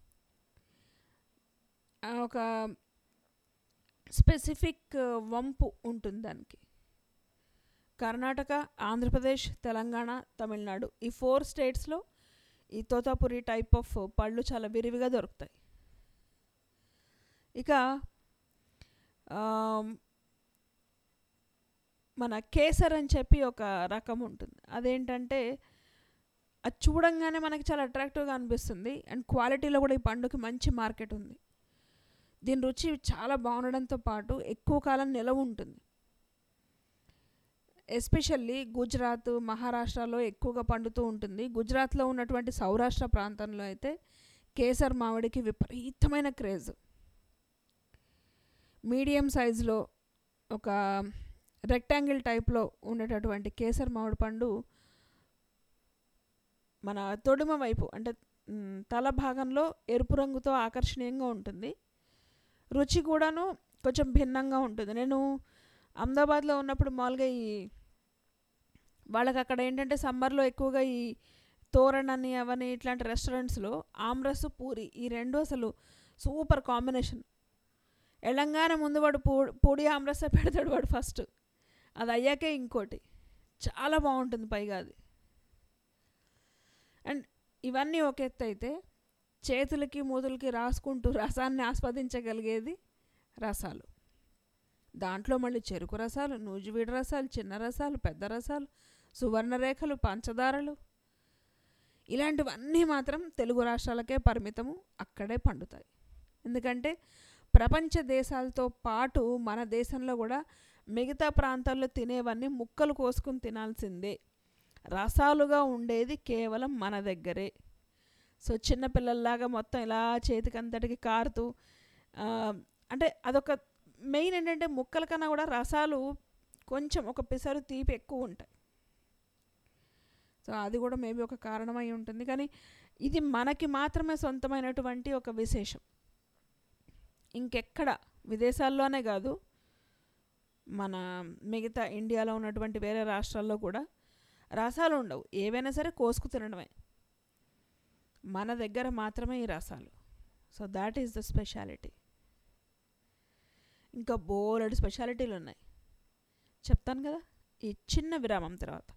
ఒక స్పెసిఫిక్ వంపు ఉంటుంది దానికి. కర్ణాటక, ఆంధ్రప్రదేశ్, తెలంగాణ, తమిళనాడు ఈ ఫోర్ స్టేట్స్లో ఈ తోతాపురి టైప్ ఆఫ్ పళ్ళు చాలా విరివిగా దొరుకుతాయి. ఇక మన కేసర్ అని చెప్పి ఒక రకం ఉంటుంది. అదేంటంటే అది చూడంగానే మనకి చాలా అట్రాక్టివ్గా అనిపిస్తుంది, అండ్ క్వాలిటీలో కూడా ఈ పండుకి మంచి మార్కెట్ ఉంది. దీని రుచి చాలా బాగుండడంతో పాటు ఎక్కువ కాలం నిలవ ఉంటుంది. ఎస్పెషల్లీ గుజరాత్, మహారాష్ట్రలో ఎక్కువగా పండుతూ ఉంటుంది. గుజరాత్లో ఉన్నటువంటి సౌరాష్ట్ర ప్రాంతంలో అయితే కేసర్ మామిడికి విపరీతమైన క్రేజ్. మీడియం సైజులో ఒక రెక్టాంగిల్ టైప్లో ఉండేటటువంటి కేసర్ మామిడి పండు మన తొడుమ వైపు, అంటే తల భాగంలో ఎరుపు రంగుతో ఆకర్షణీయంగా ఉంటుంది. రుచి కూడాను కొంచెం భిన్నంగా ఉంటుంది. నేను అహ్మదాబాద్లో ఉన్నప్పుడు మామూలుగా ఈ వాళ్ళకి అక్కడ ఏంటంటే సమ్మర్లో ఎక్కువగా ఈ తోరణ్ అని అవని ఇట్లాంటి రెస్టారెంట్స్లో ఆమ్రస్, పూరి ఈ రెండు అసలు సూపర్ కాంబినేషన్. ఎళ్ళంగానే ముందు వాడు పూ పొడి ఆమ్రస పెడతాడు వాడు ఫస్ట్, అది అయ్యాకే ఇంకోటి చాలా బాగుంటుంది పైగా అది. అండ్ ఇవన్నీ ఒక ఎత్తు అయితే చేతులకి మూతులకి రాసుకుంటూ రసాన్ని ఆస్వాదించగలిగేది రసాలు. దాంట్లో మళ్ళీ చెరుకు రసాలు, నూజివీడు రసాలు, చిన్న రసాలు, పెద్ద రసాలు, సువర్ణరేఖలు, పంచదారలు, ఇలాంటివన్నీ మాత్రం తెలుగు రాష్ట్రాలకే పరిమితము, అక్కడే పండుతాయి. ఎందుకంటే ప్రపంచ దేశాలతో పాటు మన దేశంలో కూడా మిగతా ప్రాంతాల్లో తినేవన్నీ ముక్కలు కోసుకుని తినాల్సిందే. రసాలుగా ఉండేది కేవలం మన దగ్గరే. సో చిన్నపిల్లల్లాగా మొత్తం ఇలా చేతికంతటికి కారుతూ, అంటే అదొక మెయిన్ ఏంటంటే ముక్కల కన్నా కూడా రసాలు కొంచెం ఒక పిసరు తీపి ఎక్కువ ఉంటాయి. సో అది కూడా మేబీ ఒక కారణమై ఉంటుంది. కానీ ఇది మనకి మాత్రమే సొంతమైనటువంటి ఒక విశేషం. ఇంకెక్కడ విదేశాల్లోనే కాదు, మన మిగతా ఇండియాలో ఉన్నటువంటి వేరే రాష్ట్రాల్లో కూడా రసాలు ఉండవు. ఏవైనా సరే కోసుకు తినడమే, మన దగ్గర మాత్రమే ఈ Rasalu. So that is the speciality. ఇంకా బోలెడు స్పెషాలిటీలు ఉన్నాయి, చెప్తాను కదా ఈ చిన్న విరామం తర్వాత.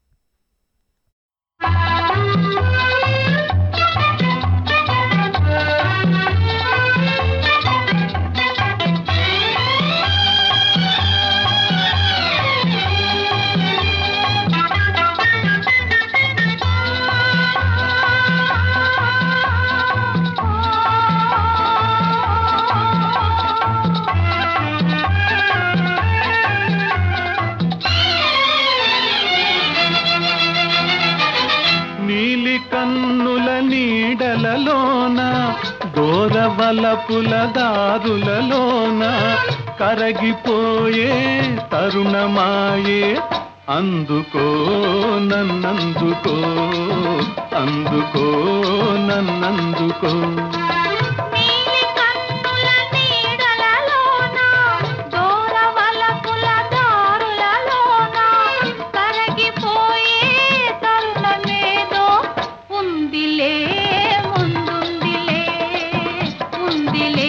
కన్నుల నీడలలోన దూరవలపుల దారులలోన కరగిపోయే తరుణమాయే, అందుకో నన్నందుకో, అందుకో నన్నందుకో. ఉందిలే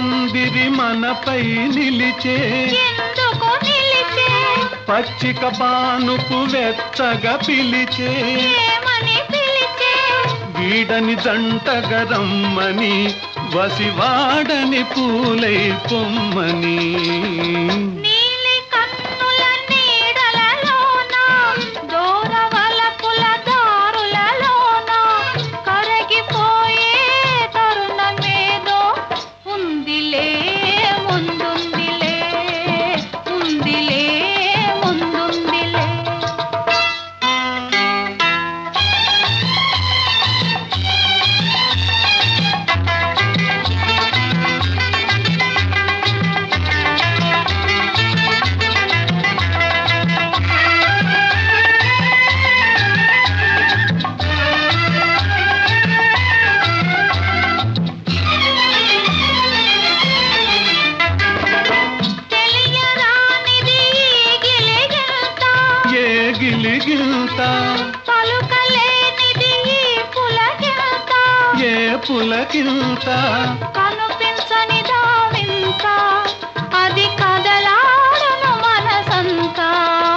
పందిరి మనపై నిలిచే ఎందుకు నిలిచే పచ్చిక పానుపు వెచ్చగా పిలిచే ఏమని పిలిచే వీడని జంటగా రమ్మని వసివాడని పూలై పొమ్మని నీలి కన్నుల నీడలలోన దూరవలపుల దారులలోన కరగిపోయే తరుణమేదో ఉందిలే ముందుందిలే ఉందిలే ముందుందిలే తెలియరానిది గిలిగింత ఏ గిలిగిల్త పలుకలేనిది పులకింత ఏ పులకింత కనుపించని దావింత అది కదలాడును మనసంతా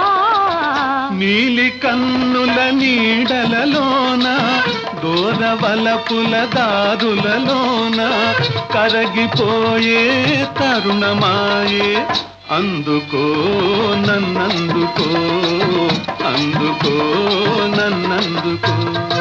నీలి కన్నుల నీడలలోన దూరవలపుల దారులలోన కరగిపోయే తరుణమాయే అందుకో నన్నందుకో అందుకో నన్నందుకో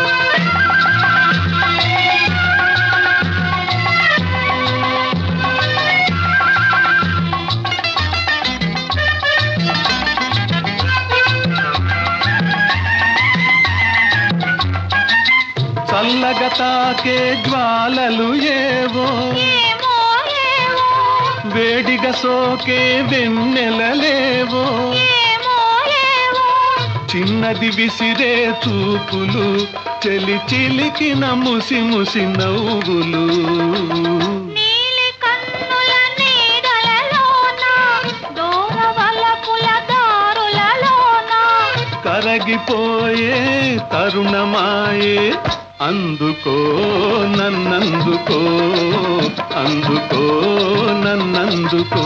చల్లగా తాకే జ్వాలలు ఏవో ఏమో ఏమో వేడిగా సోకే వెన్నెలలేవో ఏమో ఏమో చిన్నది విసిరే చూపులు చెలి చిలికిన ముసి ముసి నవ్వులు నీలి కన్నుల నీడలలోన దూరవలపుల దారులలోన కరగిపోయే తరుణమాయే అందుకో నన్నందుకో అందుకో నన్నందుకో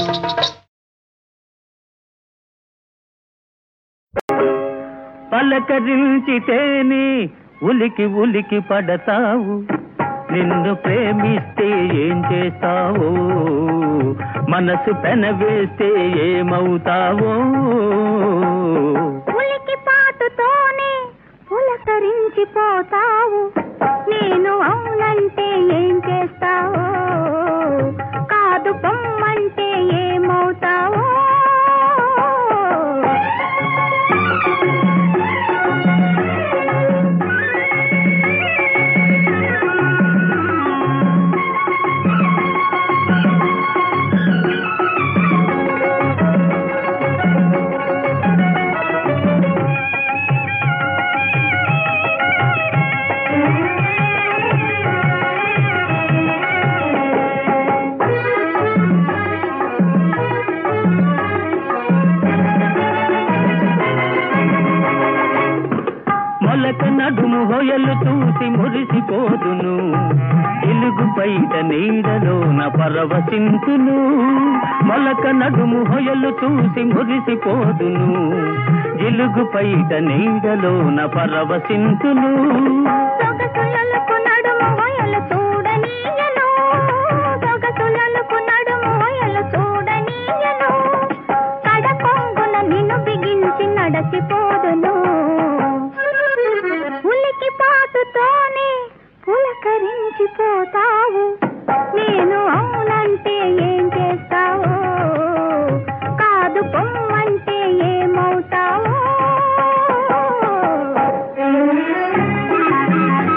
పలకరించితేనే ఉలికి ఉలికి పడతావు నిన్ను ప్రేమిస్తే ఏం చేస్తావో మనసు పెనవేస్తే ఏమవుతావో ఉలికి పాటుతోనే పులకరించిపోతావు నేను అవునంటే ఏం చేస్తావో కాదు పొమ్మంటే ఏమవుతావో మొలక నడుము హొయలు చూసి మురిసిపోదును ఇలుగు పైట నీడలోన పరవశింతును మొలక నడుము హొయలు చూసి మురిసిపోదును ఇలుగు పైట నీడలోన పరవశింతును సొగసులకు నడుము హొయలు చూడనీయను సొగసులకు నడుము హొయలు చూడనీయను కడకొంగున నిన్ను బిగించి నడచిపోదును ఉలికి పాటుతోనే పులకరించిపోతావు నేను అవునంటే ఏం చేస్తావో కాదు పొమ్మంటే ఏమవుతావో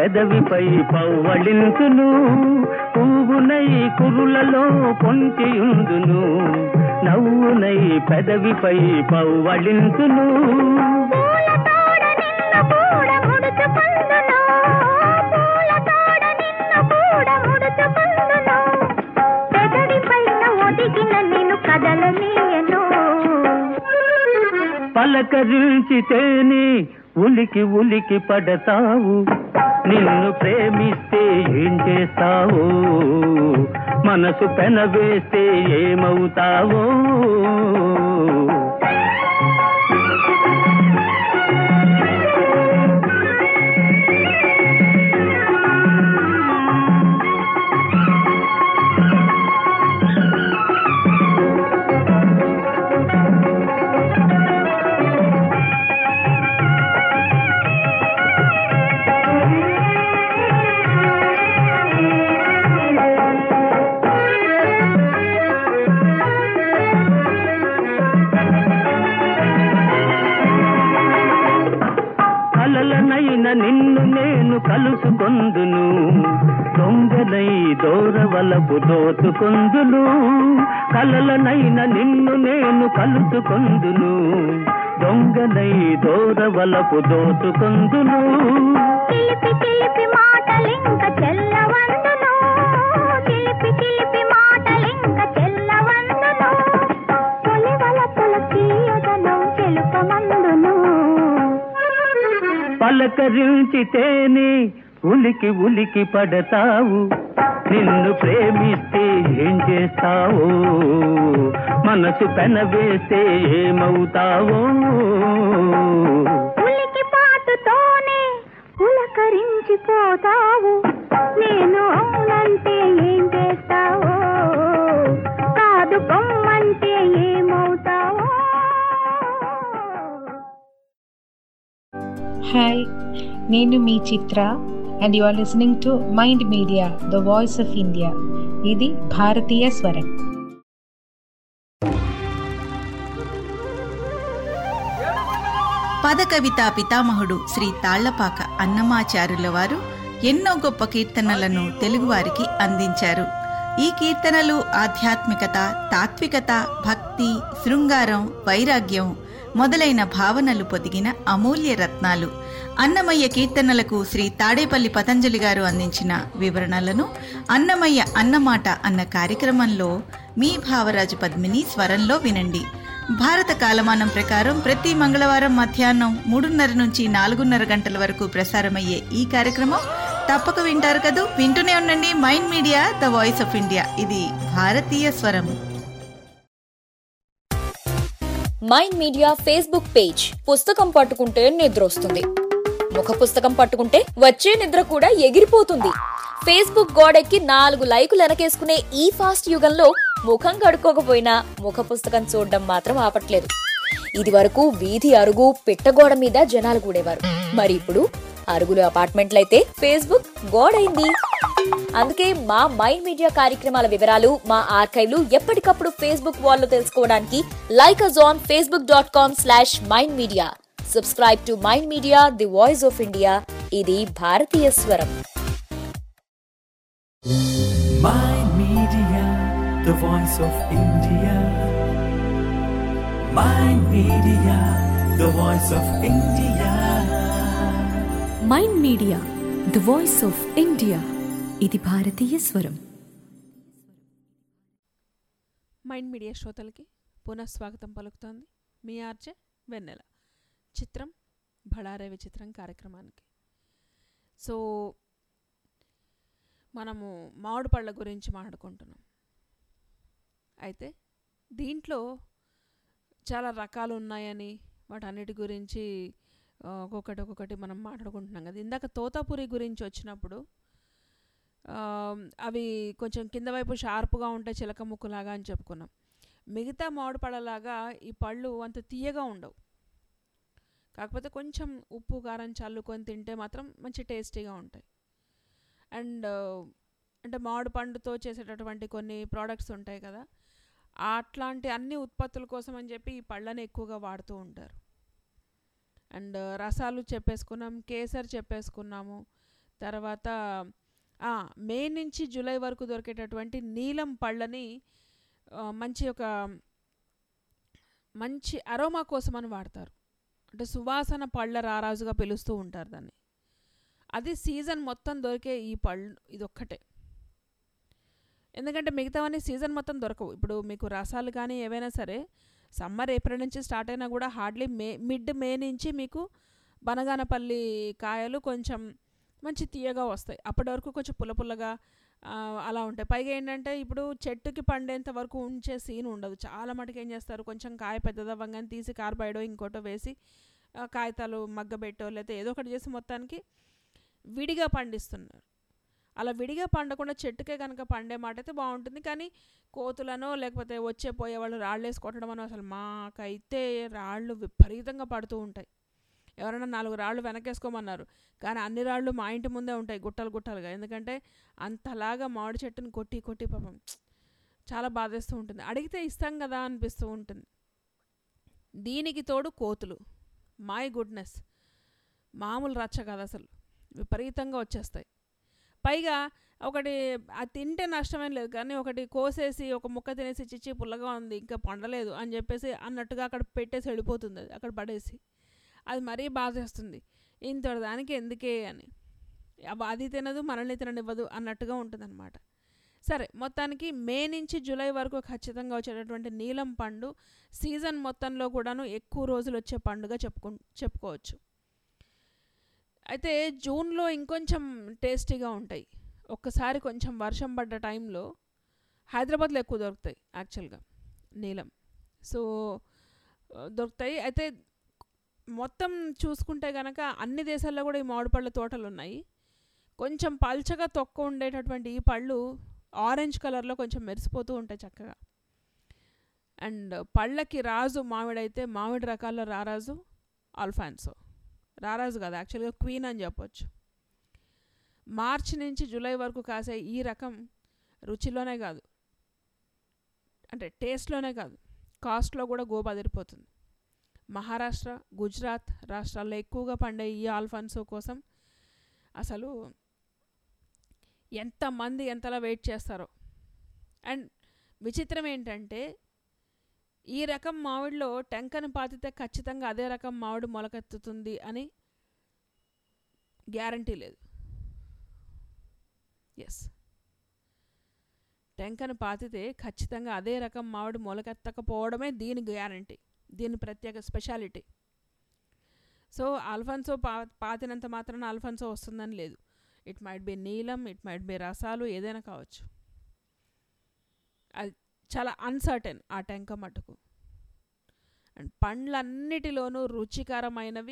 పెదవిపై పవ్వళింతును పువ్వునై కురులలో పొంచియుందును నవ్వునై పెదవిపై పవ్వళింతును పలకరించితేనే ఉలికి ఉలికి పడతావు నిన్ను ప్రేమిస్తే ఏం చేస్తావో మనసు పెనవేస్తే ఏమవుతావో నిన్ను నేను కలుసుకొందును దొంగనై దోరవలపు దోచుకొందును కలలనైన నిన్ను నేను కలుసుకొందును దొంగనై దోరవలపు దోచుకొందును చిలిపి చిలిపి మాటలింక చెల్లవందును చిలిపి చిలిపి మాటలింక చెల్లవందును పొలివలపుల తీయదను తెలుపమందును పలకరించితేనే ఉలికి ఉలికి పడతావు నిన్ను ప్రేమిస్తే ఏం చేస్తావో మనసు పెనవేస్తే ఏమవుతావో ఉలికి పాటుతోనే పులకరించిపోతావు నేను అవునంటే ఏం చేస్తావో కాదు పొమ్మంటే ఏమవుతావో. హాయ్, నేను మీ Chitra and you are listening to mind media the voice of India. ఇది భారతీయ స్వరం. పదకవితా పితామహుడు శ్రీ తాళ్లపాక అన్నమాచారుల వారు ఎన్నో గొప్ప కీర్తనలను తెలుగువారికి అందించారు. ఈ కీర్తనలు ఆధ్యాత్మికత, తాత్వికత, భక్తి, శృంగారం, వైరాగ్యం మొదలైన భావనలు పొదిగిన అమూల్య రత్నాలు. అన్నమయ్య కీర్తనలకు శ్రీ తాడేపల్లి పతంజలి గారు అందించిన వివరణలను అన్నమయ్య అన్నమాట అన్న కార్యక్రమంలో మీ భావరాజు పద్మిని స్వరంలో వినండి. భారత కాలమానం ప్రకారం ప్రతి మంగళవారం మధ్యాహ్నం మూడున్నర నుంచి నాలుగున్నర గంటల వరకు ప్రసారమయ్యే ఈ కార్యక్రమం తప్పక వింటారు కదూ. వింటూనే ఉండండి mind media the voice of India. ఇది భారతీయ స్వరం. Mind media Facebook page. పుస్తకం పట్టుకుంటే నిద్ర వస్తుంది, ముఖ పుస్తకం పట్టుకుంటే వచ్చే నిద్ర కూడా ఎగిరిపోతుంది. ఫేస్బుక్ గోడెక్కి నాలుగు లైకులు వెనకేసుకునే ఈ ఫాస్ట్ యుగంలో ముఖం కడుక్కోకపోయినా ముఖ పుస్తకం చూడడం మాత్రం ఆపట్లేదు. ఇది వరకు వీధి అరుగు పిట్టగోడ మీద జనాలు కూడేవారు. మరి ఇప్పుడు అరుగులు అపార్ట్మెంట్లయితే ఫేస్బుక్ గోడైంది. అందుకే మా మైండ్ మీడియా కార్యక్రమాల వివరాలు, మా ఆర్కైవ్లు ఎప్పటికప్పుడు ఫేస్బుక్ వాల్లో తెలుసుకోవడానికి like us on facebook dot com slash mind media. Subscribe to Mind Media, the voice of India. ఇది భారతీయ స్వరం. Mind Media, the voice of India. Mind Media, the voice of India. Mind media the voice of India. ఇది భారతీయ స్వరం. Mind media శ్రోతలకి పునఃస్వాగతం పలుకుతోంది మీ RJ వెన్నెల. చిత్రం భళారే విచిత్రం కార్యక్రమానికి. సో మనము మామిడి పళ్ళ గురించి మాట్లాడుకుంటున్నాం. అయితే దీంట్లో చాలా రకాలు ఉన్నాయని వాటన్నిటి గురించి ఒక్కొక్కటి ఒక్కొక్కటి మనం మాట్లాడుకుంటున్నాం కదా. ఇందాక తోతాపురి గురించి వచ్చినప్పుడు అవి కొంచెం కింద వైపు షార్ప్గా ఉంటాయి, చిలక ముక్కులాగా అని చెప్పుకున్నాం. మిగతా మామిడి పళ్ళలాగా ఈ పళ్ళు అంత తీయగా ఉండవు. కాకపోతే కొంచెం ఉప్పు కారం చల్లుకొని తింటే మాత్రం మంచి టేస్టీగా ఉంటాయి. అండ్ అంటే మామిడి పండుతో చేసేటటువంటి కొన్ని ప్రోడక్ట్స్ ఉంటాయి కదా, అట్లాంటి అన్ని ఉత్పత్తుల కోసం అని చెప్పి ఈ పళ్ళని ఎక్కువగా వాడుతూ ఉంటారు. అండ్ రసాలు చెప్పేసుకున్నాం, కేసర్ చెప్పేసుకున్నాము, తర్వాత ఆ, మే నుంచి జూలై వరకు దొరికేటటువంటి నీలం పళ్ళని ఆ, మంచి ఒక మంచి అరోమా కోసం అని వాడతారు. అంటే సువాసన పళ్ళ రారాజుగా పిలుస్తూ ఉంటారు దాన్ని. అది సీజన్ మొత్తం దొరికే ఈ పళ్ళు ఇదొక్కటే. ఎందుకంటే మిగతావన్నీ సీజన్ మొత్తం దొరకవు. ఇప్పుడు మీకు రసాలు కానీ ఏవైనా సరే సమ్మర్ ఏప్రిల్ నుంచి స్టార్ట్ అయినా కూడా హార్డ్లీ మే మిడ్ మే నుంచి మీకు బనగానపల్లి కాయలు కొంచెం మంచి తీయగా వస్తాయి. అప్పటి వరకు కొంచెం పుల్ల పుల్లగా ఆ, అలా ఉంటాయి. పైగా ఏంటంటే ఇప్పుడు చెట్టుకి పండేంత వరకు ఉంచే సీన్ ఉండదు. చాలా మటుకు ఏం చేస్తారు, కొంచెం కాయ పెద్దదవ్వంగానే తీసి కార్బైడో ఇంకోటో వేసి ఆ, కాగితాలు మగ్గబెట్టో లేకపోతే ఏదో ఒకటి చేసి మొత్తానికి విడిగా పండిస్తున్నారు. అలా విడిగా పండకుండా చెట్టుకే కనుక పండే మాట అయితే బాగుంటుంది. కానీ కోతులనో లేకపోతే వచ్చే పోయే వాళ్ళు రాళ్ళు వేసి కొట్టడం అనో అసలు మాకైతే రాళ్ళు విపరీతంగా పడుతూ ఉంటాయి. ఎవరైనా నాలుగు రాళ్ళు వెనకేసుకోమన్నారు, కానీ అన్ని రాళ్ళు మా ఇంటి ముందే ఉంటాయి గుట్టలు గుట్టలుగా. ఎందుకంటే అంతలాగా మామిడి చెట్టుని కొట్టి కొట్టి పాపం చాలా బాధేస్తూ ఉంటుంది. అడిగితే ఇస్తాం కదా అనిపిస్తూ ఉంటుంది. దీనికి తోడు కోతులు, మై గుడ్నెస్, మామూలు రచ్చ కాదు అసలు, విపరీతంగా వచ్చేస్తాయి. పైగా ఒకటి అది తింటే నష్టమేం లేదు, కానీ ఒకటి కోసేసి ఒక ముక్క తినేసి చిచ్చి పుల్లగా ఉంది ఇంకా పండలేదు అని చెప్పేసి అన్నట్టుగా అక్కడ పెట్టేసి వెళ్ళిపోతుంది. అది అక్కడ పడేసి అది మరీ బాధేస్తుంది. ఇంతటి దానికి ఎందుకే అని, అది తినదు మనల్ని తిననివ్వదు అన్నట్టుగా ఉంటుందన్నమాట. సరే, మొత్తానికి మే నుంచి జూలై వరకు ఖచ్చితంగా వచ్చేటటువంటి నీలం పండు సీజన్ మొత్తంలో కూడాను ఎక్కువ రోజులు వచ్చే పండుగ చెప్పుకు చెప్పుకోవచ్చు. అయితే జూన్లో ఇంకొంచెం టేస్టీగా ఉంటాయి. ఒక్కసారి కొంచెం వర్షం పడ్డ టైంలో హైదరాబాద్లో ఎక్కువ దొరుకుతాయి యాక్చువల్గా నీలం. సో దొరుకుతాయి. అయితే మొత్తం చూసుకుంటే కనుక అన్ని దేశాల్లో కూడా ఈ మామిడి పళ్ళ తోటలు ఉన్నాయి. కొంచెం పల్చగా తొక్క ఉండేటటువంటి ఈ పళ్ళు ఆరెంజ్ కలర్లో కొంచెం మెరిసిపోతూ ఉంటాయి చక్కగా. అండ్ పళ్ళకి రాజు మామిడి అయితే మామిడి రకాల్లో రారాజు ఆల్ఫాన్సో. రారాజు కాదు, యాక్చువల్గా క్వీన్ అని చెప్పొచ్చు. మార్చి నుంచి జూలై వరకు కాసే ఈ రకం రుచిలోనే కాదు, అంటే టేస్ట్లోనే కాదు, కాస్ట్లో కూడా గోబదిరిపోతుంది. మహారాష్ట్ర, గుజరాత్ రాష్ట్రాల్లో ఎక్కువగా పండే ఈ ఆల్ఫాన్సో కోసం అసలు ఎంతమంది ఎంతలా వెయిట్ చేస్తారో. అండ్ విచిత్రం ఏంటంటే ఈ రకం మామిడిలో టెంకను పాతితే ఖచ్చితంగా అదే రకం మామిడి మొలకెత్తుతుంది అని గ్యారంటీ లేదు. ఎస్, టెంకను పాతితే ఖచ్చితంగా అదే రకం మామిడి మొలకెత్తకపోవడమే దీని గ్యారంటీ, దీని ప్రత్యేక స్పెషాలిటీ. సో ఆల్ఫాన్సో పా పాతినంత మాత్రాన ఆల్ఫాన్సో వస్తుందని లేదు. It might be Neelam, it might be Rasalu, ఏదైనా కావచ్చు. అది చాలా అన్సర్టెన్ ఆ టెంక మటుకు. అండ్ పండ్లన్నిటిలోనూ రుచికరమైనవి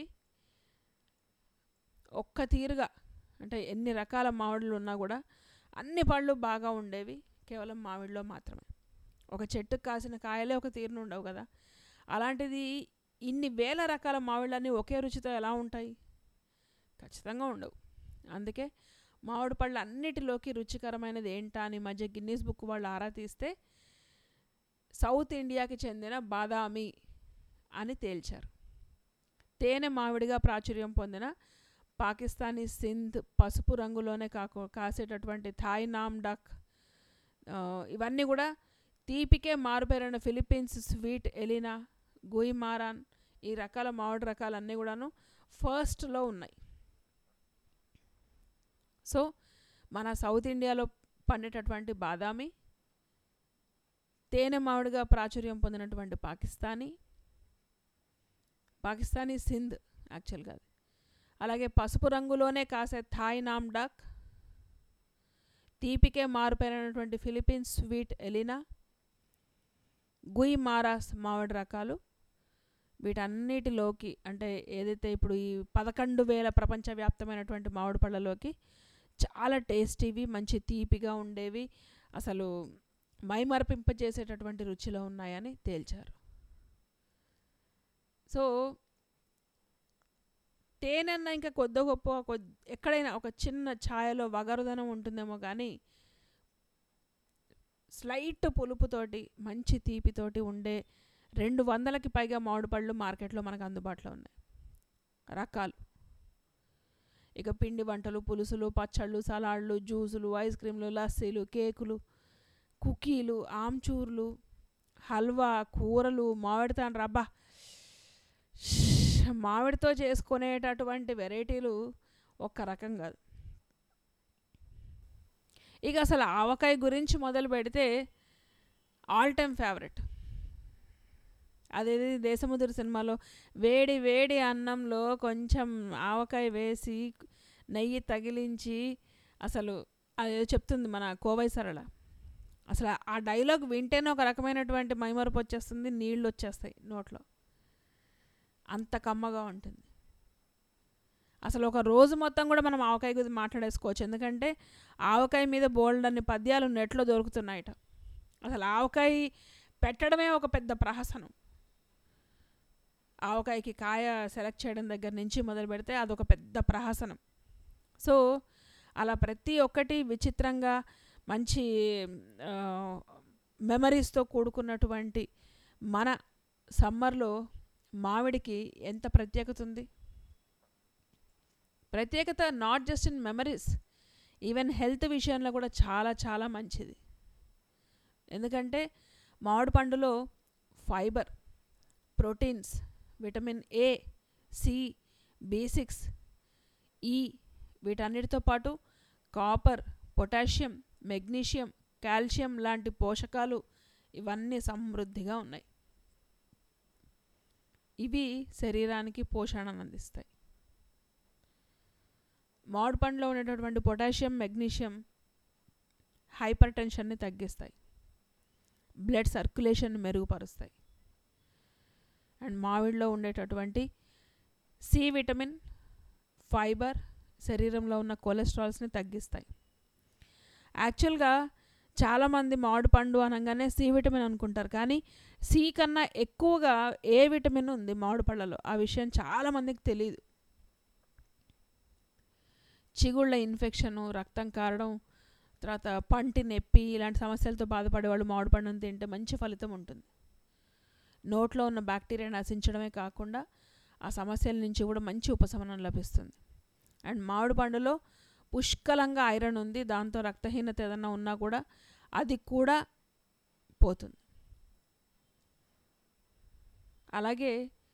ఒక్క తీరుగా, అంటే ఎన్ని రకాల మామిడులు ఉన్నా కూడా అన్ని పళ్ళు బాగా ఉండేవి కేవలం మామిడిలో మాత్రమే. ఒక చెట్టుకు కాసిన కాయలే ఒక తీరును ఉండవు కదా, అలాంటిది ఇన్ని వేల రకాల మామిళ్ళన్నీ ఒకే రుచితో ఎలా ఉంటాయి? ఖచ్చితంగా ఉండవు. అందుకే మామిడి పళ్ళు అన్నిటిలోకి రుచికరమైనది ఏంటా అని మధ్య గిన్నీస్ బుక్ వాళ్ళు ఆరా తీస్తే సౌత్ ఇండియాకి చెందిన బాదామి అని తేల్చారు. తేనె మామిడిగా ప్రాచుర్యం పొందిన పాకిస్తానీ సింధ్ పసుపు రంగులోనే కాకు కాసేటటువంటి థాయ్ నామ్ డక్, ఇవన్నీ కూడా తీపికే మారుపేరైన ఫిలిప్పీన్స్ స్వీట్ ఎలినా, గుయిమారాన్, ఈ రకాల మామిడి రకాలన్నీ కూడాను ఫస్ట్లో ఉన్నాయి. సో మన సౌత్ ఇండియాలో పండేటటువంటి బాదామి, తేనె మామిడిగా ప్రాచుర్యం పొందినటువంటి పాకిస్తానీ పాకిస్తానీ సింధ్ యాక్చువల్గా అది, అలాగే పసుపు రంగులోనే కాసే థాయ్ నామ్ డక్, తీపికే మారుపేరైనటువంటి Philippines sweet Elena, Guimaras మామిడి రకాలు, వీటన్నిటిలోకి అంటే ఏదైతే ఇప్పుడు ఈ పదకొండు వేల ప్రపంచవ్యాప్తమైనటువంటి మామిడి పళ్ళలోకి చాలా టేస్టీవి, మంచి తీపిగా ఉండేవి, అసలు మైమరపింపజేసేటటువంటి రుచిలో ఉన్నాయని తేల్చారు. సో తేనెన్న ఇంకా కొద్ది గొప్ప కొద్ది ఎక్కడైనా ఒక చిన్న ఛాయలో వగరుదనం ఉంటుందేమో కానీ స్లైట్ పులుపుతోటి మంచి తీపితోటి ఉండే రెండు వందలకి పైగా మామిడి పళ్ళు మార్కెట్లో మనకు అందుబాటులో ఉన్నాయి రకాలు. ఇక పిండి వంటలు, పులుసులు, పచ్చళ్ళు, సలాడ్లు, జ్యూసులు, ఐస్ క్రీమ్లు, లస్సీలు, కేకులు, కుకీలు, ఆమ్చూర్లు, హల్వా, కూరలు, మామిడి తాండ్ర. అబ్బా, మామిడితో చేసుకునేటటువంటి వెరైటీలు ఒక్క రకం కాదు. ఇక అసలు ఆవకాయ గురించి మొదలు పెడితే ఆల్ టైమ్ ఫేవరెట్. అదేది దేశముద్ర సినిమాలో వేడి వేడి అన్నంలో కొంచెం ఆవకాయ వేసి నెయ్యి తగిలించి అసలు అదేదో చెప్తుంది మన కోవై సరళ. అసలు ఆ డైలాగ్ వింటేనే ఒక రకమైనటువంటి మైమరపు వచ్చేస్తుంది, నీళ్ళు వచ్చేస్తాయి నోట్లో, అంత కమ్మగా ఉంటుంది. అసలు ఒక రోజు మొత్తం కూడా మనం ఆవకాయ గురించి మాట్లాడేసుకోవచ్చు. ఎందుకంటే ఆవకాయ మీద బోల్డ్ అన్ని పద్యాలు నెట్లో దొరుకుతున్నాయట. అసలు ఆవకాయ పెట్టడమే ఒక పెద్ద ప్రహసనం. ఆవకాయకి కాయ సెలెక్ట్ చేయడం దగ్గర నుంచి మొదలు పెడితే అదొక పెద్ద ప్రహసనం. సో అలా ప్రతి ఒక్కటి విచిత్రంగా మంచి మెమరీస్తో కూడుకున్నటువంటి మన సమ్మర్లో మామిడికి ఎంత ప్రత్యేకత ఉంది. ప్రత్యేకత not just in memories, even health విషయంలో కూడా చాలా చాలా మంచిది. ఎందుకంటే మామిడి పండులో fibre, proteins, vitamin A, C, B six, ఈ వీటన్నిటితో పాటు కాపర్, పొటాషియం, మెగ్నీషియం, కాల్షియం లాంటి పోషకాలు ఇవన్నీ సమృద్ధిగా ఉన్నాయి. ఇవి శరీరానికి పోషణను అందిస్తాయి. మామిడి పండులో ఉండేటటువంటి పొటాషియం, మెగ్నీషియం హైపర్ టెన్షన్ని తగ్గిస్తాయి, బ్లడ్ సర్క్యులేషన్ మెరుగుపరుస్తాయి. అండ్ మామిడిలో ఉండేటటువంటి సి విటమిన్, ఫైబర్ శరీరంలో ఉన్న కొలెస్ట్రాల్స్ని తగ్గిస్తాయి. యాక్చువల్గా చాలామంది మామిడి పండు అనగానే సి విటమిన్ అనుకుంటారు, కానీ సి కన్నా ఎక్కువగా ఏ విటమిన్ ఉంది మామిడి పళ్ళలో. ఆ విషయం చాలామందికి తెలియదు. చిగుళ్ళ ఇన్ఫెక్షను, రక్తం కారడం, తర్వాత పంటి నొప్పి ఇలాంటి సమస్యలతో బాధపడేవాళ్ళు మామిడి పండును తింటే మంచి ఫలితం ఉంటుంది. నోట్లో ఉన్న బ్యాక్టీరియా నశించడమే కాకుండా ఆ సమస్యల నుంచి కూడా మంచి ఉపశమనం లభిస్తుంది. అండ్ మామిడి పండులో పుష్కలంగా ఐరన్ ఉంది, దాంతో రక్తహీనత ఏదన్నా ఉన్నా కూడా అది కూడా పోతుంది. అలాగే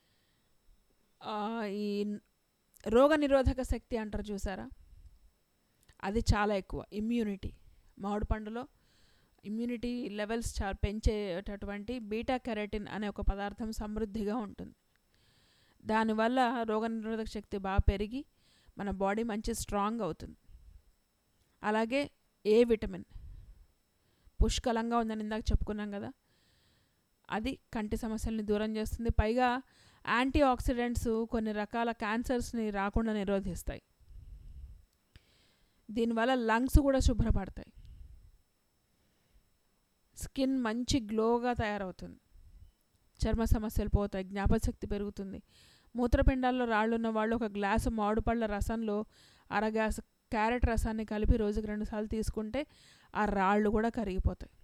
ఈ రోగ నిరోధక శక్తి అంటారు చూసారా, అది చాలా ఎక్కువ. ఇమ్యూనిటీ మామిడి పండులో ఇమ్యూనిటీ లెవెల్స్ చాలా పెంచేటటువంటి బీటా కెరటిన్ అనే ఒక పదార్థం సమృద్ధిగా ఉంటుంది. దానివల్ల రోగనిరోధక శక్తి బాగా పెరిగి మన బాడీ మంచి స్ట్రాంగ్ అవుతుంది. అలాగే ఏ విటమిన్ పుష్కలంగా ఉందని ఇందాక చెప్పుకున్నాం కదా, అది కంటి సమస్యల్ని దూరం చేస్తుంది. పైగా యాంటీ ఆక్సిడెంట్స్ కొన్ని రకాల క్యాన్సర్స్ని రాకుండా నిరోధిస్తాయి. దీనివల్ల లంగ్స్ కూడా శుభ్రపడతాయి, స్కిన్ మంచి గ్లోగా తయారవుతుంది, చర్మ సమస్యలు పోతాయి, జ్ఞాపకశక్తి పెరుగుతుంది. మూత్రపిండాల్లో రాళ్ళు ఉన్న వాళ్ళు ఒక గ్లాసు మామిడిపళ్ళ రసంలో అర గ్లాసు క్యారెట్ రసాన్ని కలిపి రోజుకి రెండుసార్లు తీసుకుంటే ఆ రాళ్ళు కూడా కరిగిపోతాయి.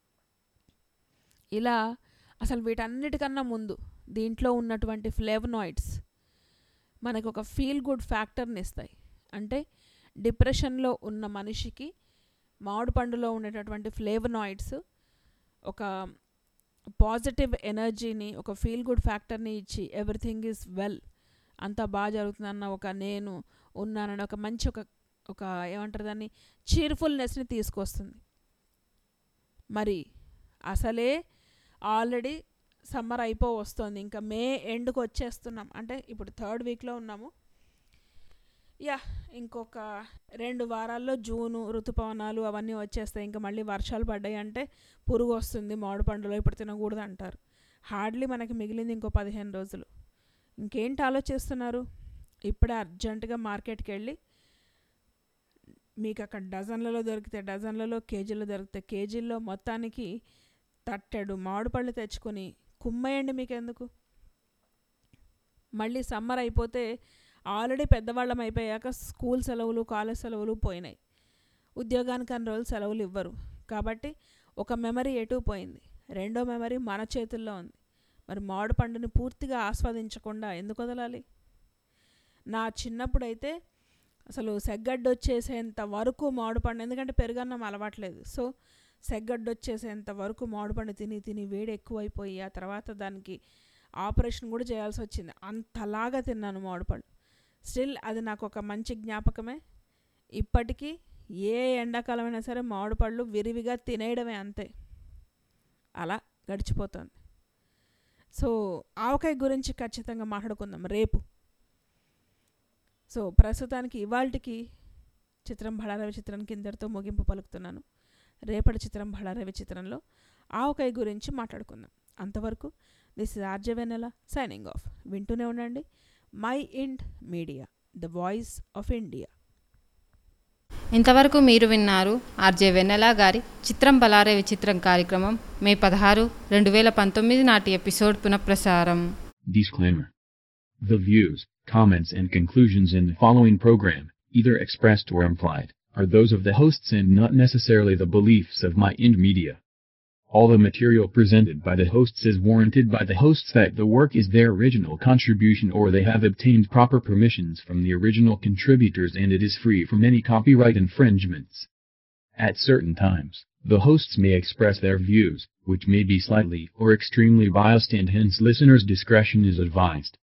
ఇలా అసలు వీటన్నిటికన్నా ముందు దీంట్లో ఉన్నటువంటి ఫ్లేవనాయిడ్స్ మనకు ఒక ఫీల్ గుడ్ ఫ్యాక్టర్ని ఇస్తాయి. అంటే డిప్రెషన్లో ఉన్న మనిషికి మామిడి పండులో ఉండేటటువంటి ఫ్లేవనాయిడ్స్ ఒక పాజిటివ్ ఎనర్జీని, ఒక ఫీల్ గుడ్ ఫ్యాక్టర్ని ఇచ్చి ఎవ్రీథింగ్ ఈజ్ వెల్, అంతా బాగా జరుగుతుందన్న ఒక నేను ఉన్నానని ఒక మంచి ఒక ఒక ఏమంటారు దాన్ని చీర్ఫుల్నెస్ని తీసుకొస్తుంది. మరి అసలే ఆల్రెడీ సమ్మర్ అయిపో వస్తుంది, ఇంకా మే ఎండ్కి వచ్చేస్తున్నాం. అంటే ఇప్పుడు థర్డ్ వీక్లో ఉన్నాము. యా ఇంకొక రెండు వారాల్లో జూను ఋతుపవనాలు అవన్నీ వచ్చేస్తాయి. ఇంకా మళ్ళీ వర్షాలు పడ్డాయి అంటే పురుగు వస్తుంది మామిడి పండులో, ఇప్పుడు తినకూడదు అంటారు. హార్డ్లీ మనకి మిగిలింది ఇంకో పదిహేను రోజులు. ఇంకేంటి ఆలోచిస్తున్నారు? ఇప్పుడే అర్జెంటుగా మార్కెట్కి వెళ్ళి మీకు అక్కడ డజన్లలో దొరికితే డజన్లలో, కేజీలో దొరికితే కేజీల్లో మొత్తానికి తట్టెడు మామిడి పళ్ళు తెచ్చుకొని కుమ్మేయండి. మీకు ఎందుకు? మళ్ళీ సమ్మర్ అయిపోతే ఆల్రెడీ పెద్దవాళ్ళం అయిపోయాక స్కూల్ సెలవులు, కాలేజ్ సెలవులు పోయినాయి. ఉద్యోగానికి అన్ని రోజులు సెలవులు ఇవ్వరు. కాబట్టి ఒక మెమరీ ఎటు పోయింది, రెండో మెమరీ మన చేతుల్లో ఉంది. మరి మామిడి పండుని పూర్తిగా ఆస్వాదించకుండా ఎందుకు వదలాలి? నా చిన్నప్పుడు అయితే అసలు సెగ్గడ్డు వచ్చేసేంత వరకు మామిడిపండు, ఎందుకంటే పెరుగన్నం అలవాట్లేదు, సో సెగ్గడ్డు వచ్చేసేంత వరకు మామిడిపండు తిని తిని వేడి ఎక్కువైపోయి ఆ తర్వాత దానికి ఆపరేషన్ కూడా చేయాల్సి వచ్చింది. అంతలాగా తిన్నాను మామిడిపళ్ళు. స్టిల్ అది నాకు ఒక మంచి జ్ఞాపకమే. ఇప్పటికీ ఏ ఎండాకాలమైనా సరే మామిడిపళ్ళు విరివిగా తినేయడమే, అంతే, అలా గడిచిపోతుంది. సో ఆవకాయ గురించి ఖచ్చితంగా మాట్లాడుకుందాం రేపు. సో ప్రస్తుతానికి ఇవాల్టికి చిత్రం బళారవి చిత్రానికి ఇందరితో ముగింపు పలుకుతున్నాను. రేపటి చిత్రం బళారవి చిత్రంలో ఆవకాయ గురించి మాట్లాడుకుందాం. అంతవరకు this is RJ Vennela signing off. వింటూనే ఉండండి mind media, the voice of India. ఇంతవరకు మీరు విన్నారు ఆర్జే వెన్నెల గారి చిత్రం బలారే విచిత్రం కార్యక్రమం మే పదహారు రెండు వేల పంతొమ్మిది నాటి ఎపిసోడ్ పునఃప్రసారం. Disclaimer. The views, comments and conclusions in the following program, either expressed or implied, are those of the hosts and not necessarily the beliefs of My Ind Media. All the material presented by the hosts is warranted by the hosts that the work is their original contribution or they have obtained proper permissions from the original contributors and it is free from any copyright infringements. At certain times, the hosts may express their views, which may be slightly or extremely biased and hence listeners' discretion is advised.